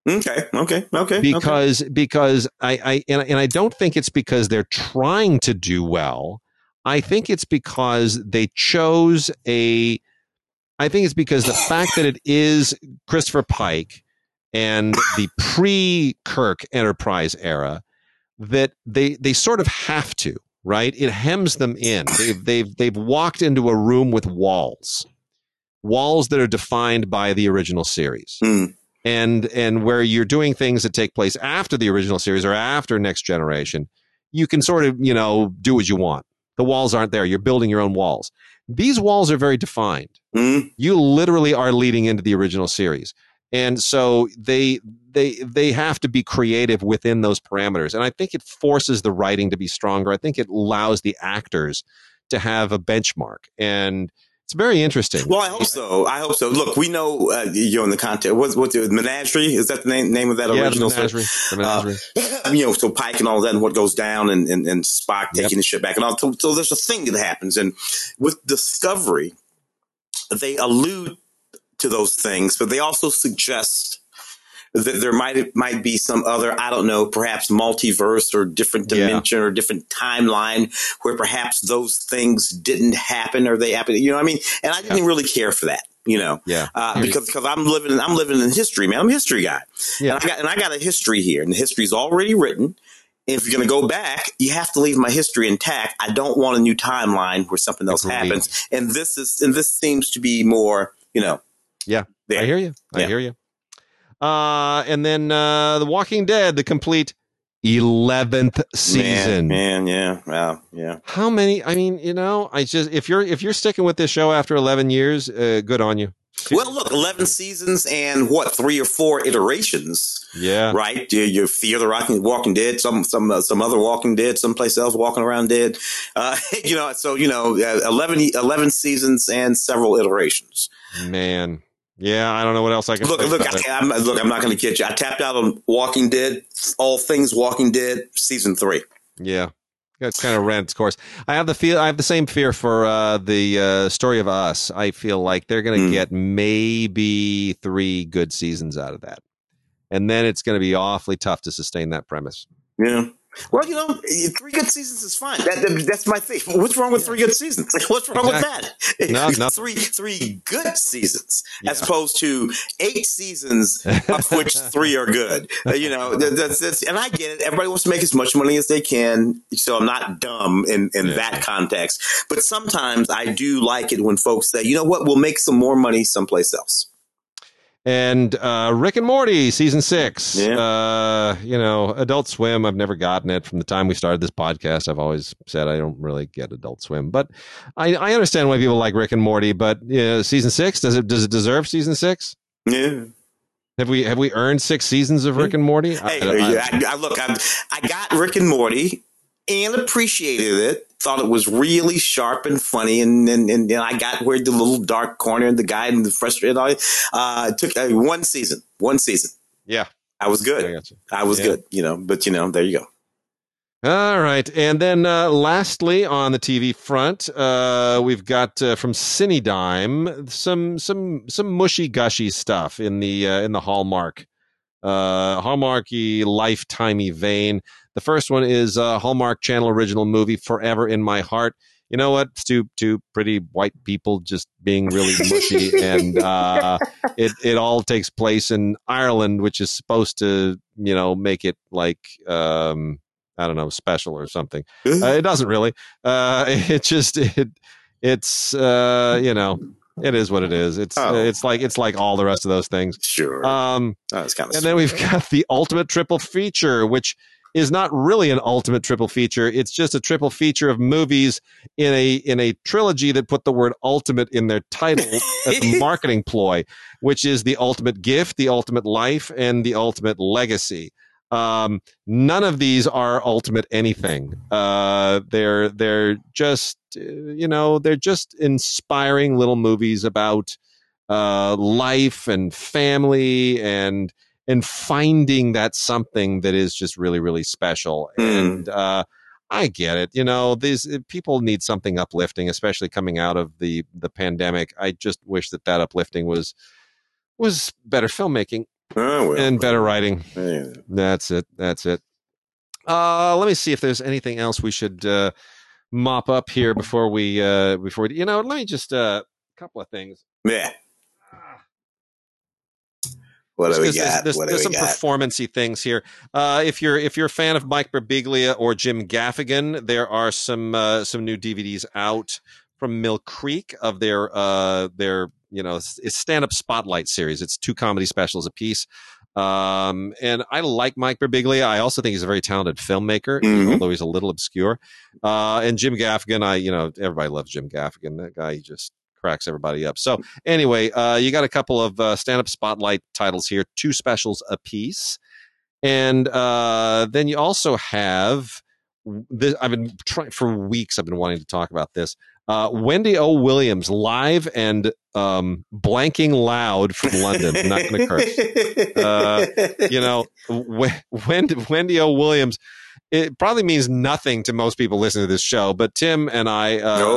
Okay. Because I don't think it's because they're trying to do well. I think it's because they chose a. I think it's because the fact that it is Christopher Pike and the pre-Kirk Enterprise era, that they sort of have to, right? It hems them in. They've walked into a room with walls that are defined by the original series. And where you're doing things that take place after the original series or after Next Generation, you can sort of, do what you want. The walls aren't there. You're building your own walls. These walls are very defined. You literally are leading into the original series. And so they have to be creative within those parameters. And I think it forces the writing to be stronger. I think it allows the actors to have a benchmark. And it's very interesting. Well, I hope so. Look, we know you're in the content. What's the Menagerie? Is that the name of that original? The Menagerie. So Pike and all that, and what goes down, and Spock taking the ship back, and all. So there's a thing that happens, and with Discovery, they allude to those things, but they also suggest that there might be some other, I don't know, perhaps multiverse or different dimension or different timeline where perhaps those things didn't happen or they happened. You know what I mean? And I didn't really care for that, because I'm living in history, man. I'm a history guy, and I got a history here, and the history's already written. If you're going to go back, you have to leave my history intact. I don't want a new timeline where something else happens, and this seems to be more, Yeah, there. I hear you. I hear you. And then The Walking Dead, the complete 11th season. Man, yeah. Wow, yeah. How many? I mean, if you're sticking with this show after 11 years, good on you. Well, look, 11 seasons and 3 or 4 iterations. Yeah. Right? You Fear the Walking Dead, some other Walking Dead, someplace else walking around dead. 11 seasons and several iterations. Man. Yeah, I don't know what else I can look. I'm not going to kid you. I tapped out on Walking Dead, all things Walking Dead, season 3. Yeah, it's kind of ran its course. I have the same fear for the Story of Us. I feel like they're going to get maybe 3 good seasons out of that, and then it's going to be awfully tough to sustain that premise. Yeah. Well, 3 good seasons is fine. That's my thing. What's wrong with 3 good seasons? What's wrong with that? No, three good seasons as opposed to 8 seasons, of which 3 are good. That's and I get it. Everybody wants to make as much money as they can, so I'm not dumb in that context. But sometimes I do like it when folks say, "You know what? We'll make some more money someplace else." And Rick and Morty season 6. Yeah. Adult Swim. I've never gotten it from the time we started this podcast. I've always said I don't really get Adult Swim, but I understand why people like Rick and Morty. But season 6, does it deserve season 6? Yeah. Have we earned 6 seasons of Rick and Morty? Hey, I got Rick and Morty and appreciated it. Thought it was really sharp and funny, and I got where the little dark corner and the guy and the frustrated. It took 1 season. Yeah, I was good. I was good. But there you go. All right, and then lastly on the TV front, we've got from Cinedime some mushy gushy stuff in the Hallmark. Hallmarky lifetimey vein. The first one is Hallmark Channel original movie Forever in My Heart. You know what? It's two pretty white people just being really mushy, and it all takes place in Ireland, which is supposed to make it like I don't know, special or something. It doesn't really. It's it is what it is. It's like all the rest of those things. Sure. That's kind of. And then we've got the ultimate triple feature, which is not really an ultimate triple feature. It's just a triple feature of movies in a trilogy that put the word ultimate in their title as a marketing ploy, which is The Ultimate Gift, The Ultimate Life, and The Ultimate Legacy. None of these are ultimate anything. They're just they're just inspiring little movies about life and family and finding that something that is just really, really special. And I get it. These people need something uplifting, especially coming out of the pandemic. I just wish that uplifting was better filmmaking. and better writing. Yeah. That's it. Let me see if there's anything else we should mop up here before we let me just a couple of things. Yeah. What do we got? There's some performance-y things here. If you're a fan of Mike Birbiglia or Jim Gaffigan, there are some new DVDs out from Mill Creek of their it's stand-up spotlight series. It's 2 comedy specials apiece. And I like Mike Birbiglia. I also think he's a very talented filmmaker, although he's a little obscure. And Jim Gaffigan, everybody loves Jim Gaffigan. That guy, he just cracks everybody up. So anyway, you got a couple of stand-up spotlight titles here, 2 specials apiece. And then you also have this. I've been trying for weeks. I've been wanting to talk about this. Wendy O. Williams live and blanking loud from London. I'm not going to curse. Wendy O. Williams. It probably means nothing to most people listening to this show, but Tim and I.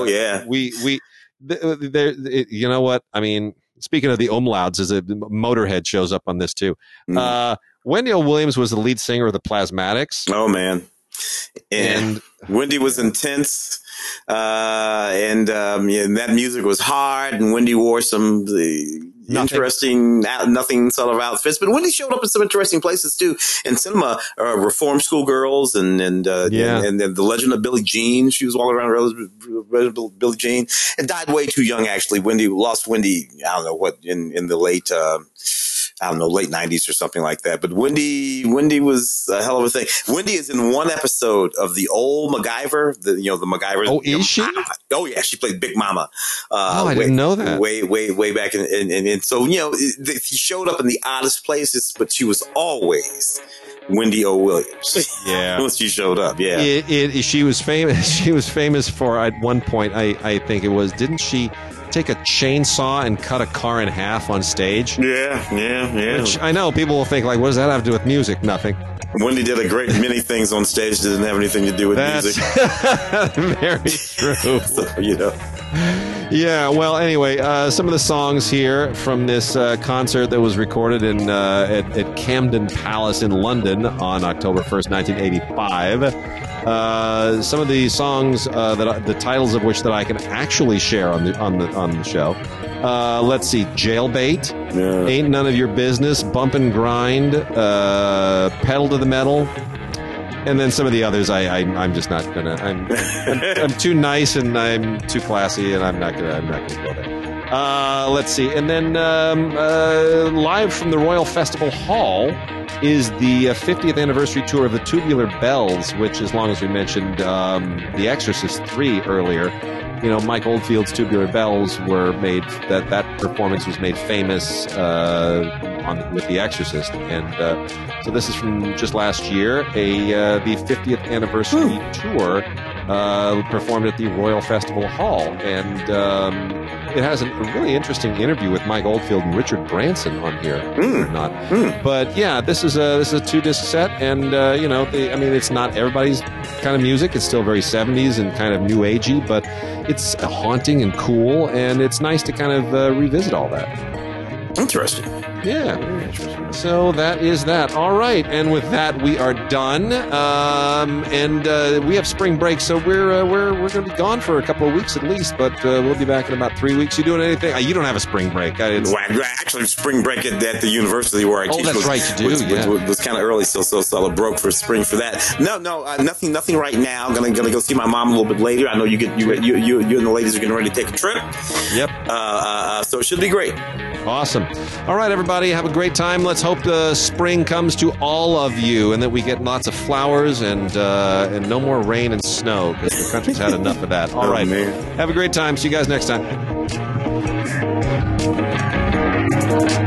You know what? I mean, speaking of the umlauts, as a Motorhead shows up on this too. Wendy O. Williams was the lead singer of the Plasmatics. Oh man, and Wendy was intense, and that music was hard. And Wendy wore some interesting, nothing sort of outfits. But Wendy showed up in some interesting places too in cinema. Reform Schoolgirls and the Legend of Billie Jean. She was all around Billie Jean and died way too young. Actually, lost Wendy. I don't know what in the late. Late 90s or something like that. But Wendy was a hell of a thing. Wendy is in one episode of the old MacGyver, the MacGyver. Oh, is she? Oh yeah, she played Big Mama. I didn't know that. Way back. And so, she showed up in the oddest places, but she was always Wendy O. Williams. Yeah. Once she showed up. Yeah. She was famous. She was famous for, at one point, I think it was, didn't she take a chainsaw and cut a car in half on stage? Yeah. Which I know people will think, like, what does that have to do with music? Nothing. Wendy did a great many things on stage that didn't have anything to do with music. Very true. So, Yeah, well, anyway, some of the songs here from this concert that was recorded at Camden Palace in London on October 1st, 1985. Some of the songs the titles of which that I can actually share on the show. Let's see, Jailbait, Ain't None of Your Business, Bump and Grind, Pedal to the Metal. And then some of the others, I'm just not gonna. I'm too nice and I'm too classy, and I'm not gonna go there. Let's see, and then live from the Royal Festival Hall is the 50th anniversary tour of the Tubular Bells, which, as long as we mentioned The Exorcist 3 earlier, Mike Oldfield's Tubular Bells were made. That performance was made famous with The Exorcist, and so this is from just last year, the 50th anniversary tour performed at the Royal Festival Hall, and it has a really interesting interview with Mike Oldfield and Richard Branson on here, or not. But yeah, this is a 2-disc set, and it's not everybody's kind of music. It's still very 70s and kind of new agey, but it's haunting and cool, and it's nice to kind of revisit all that. Interesting. Yeah. So that is that. All right. And with that, we are done. And we have spring break, so we're going to be gone for a couple of weeks at least, but we'll be back in about 3 weeks. You doing anything? You don't have a spring break. Actually, spring break at the university where I teach. Oh, that's right, you do. Was kind of early, so I broke for spring for that. No, nothing right now. Gonna go see my mom a little bit later. I know you and the ladies are getting ready to take a trip. Yep. So it should be great. Awesome. All right, everybody, have a great time. Let's hope the spring comes to all of you and that we get lots of flowers and no more rain and snow, because the country's had enough of that. All right. Man. Have a great time. See you guys next time.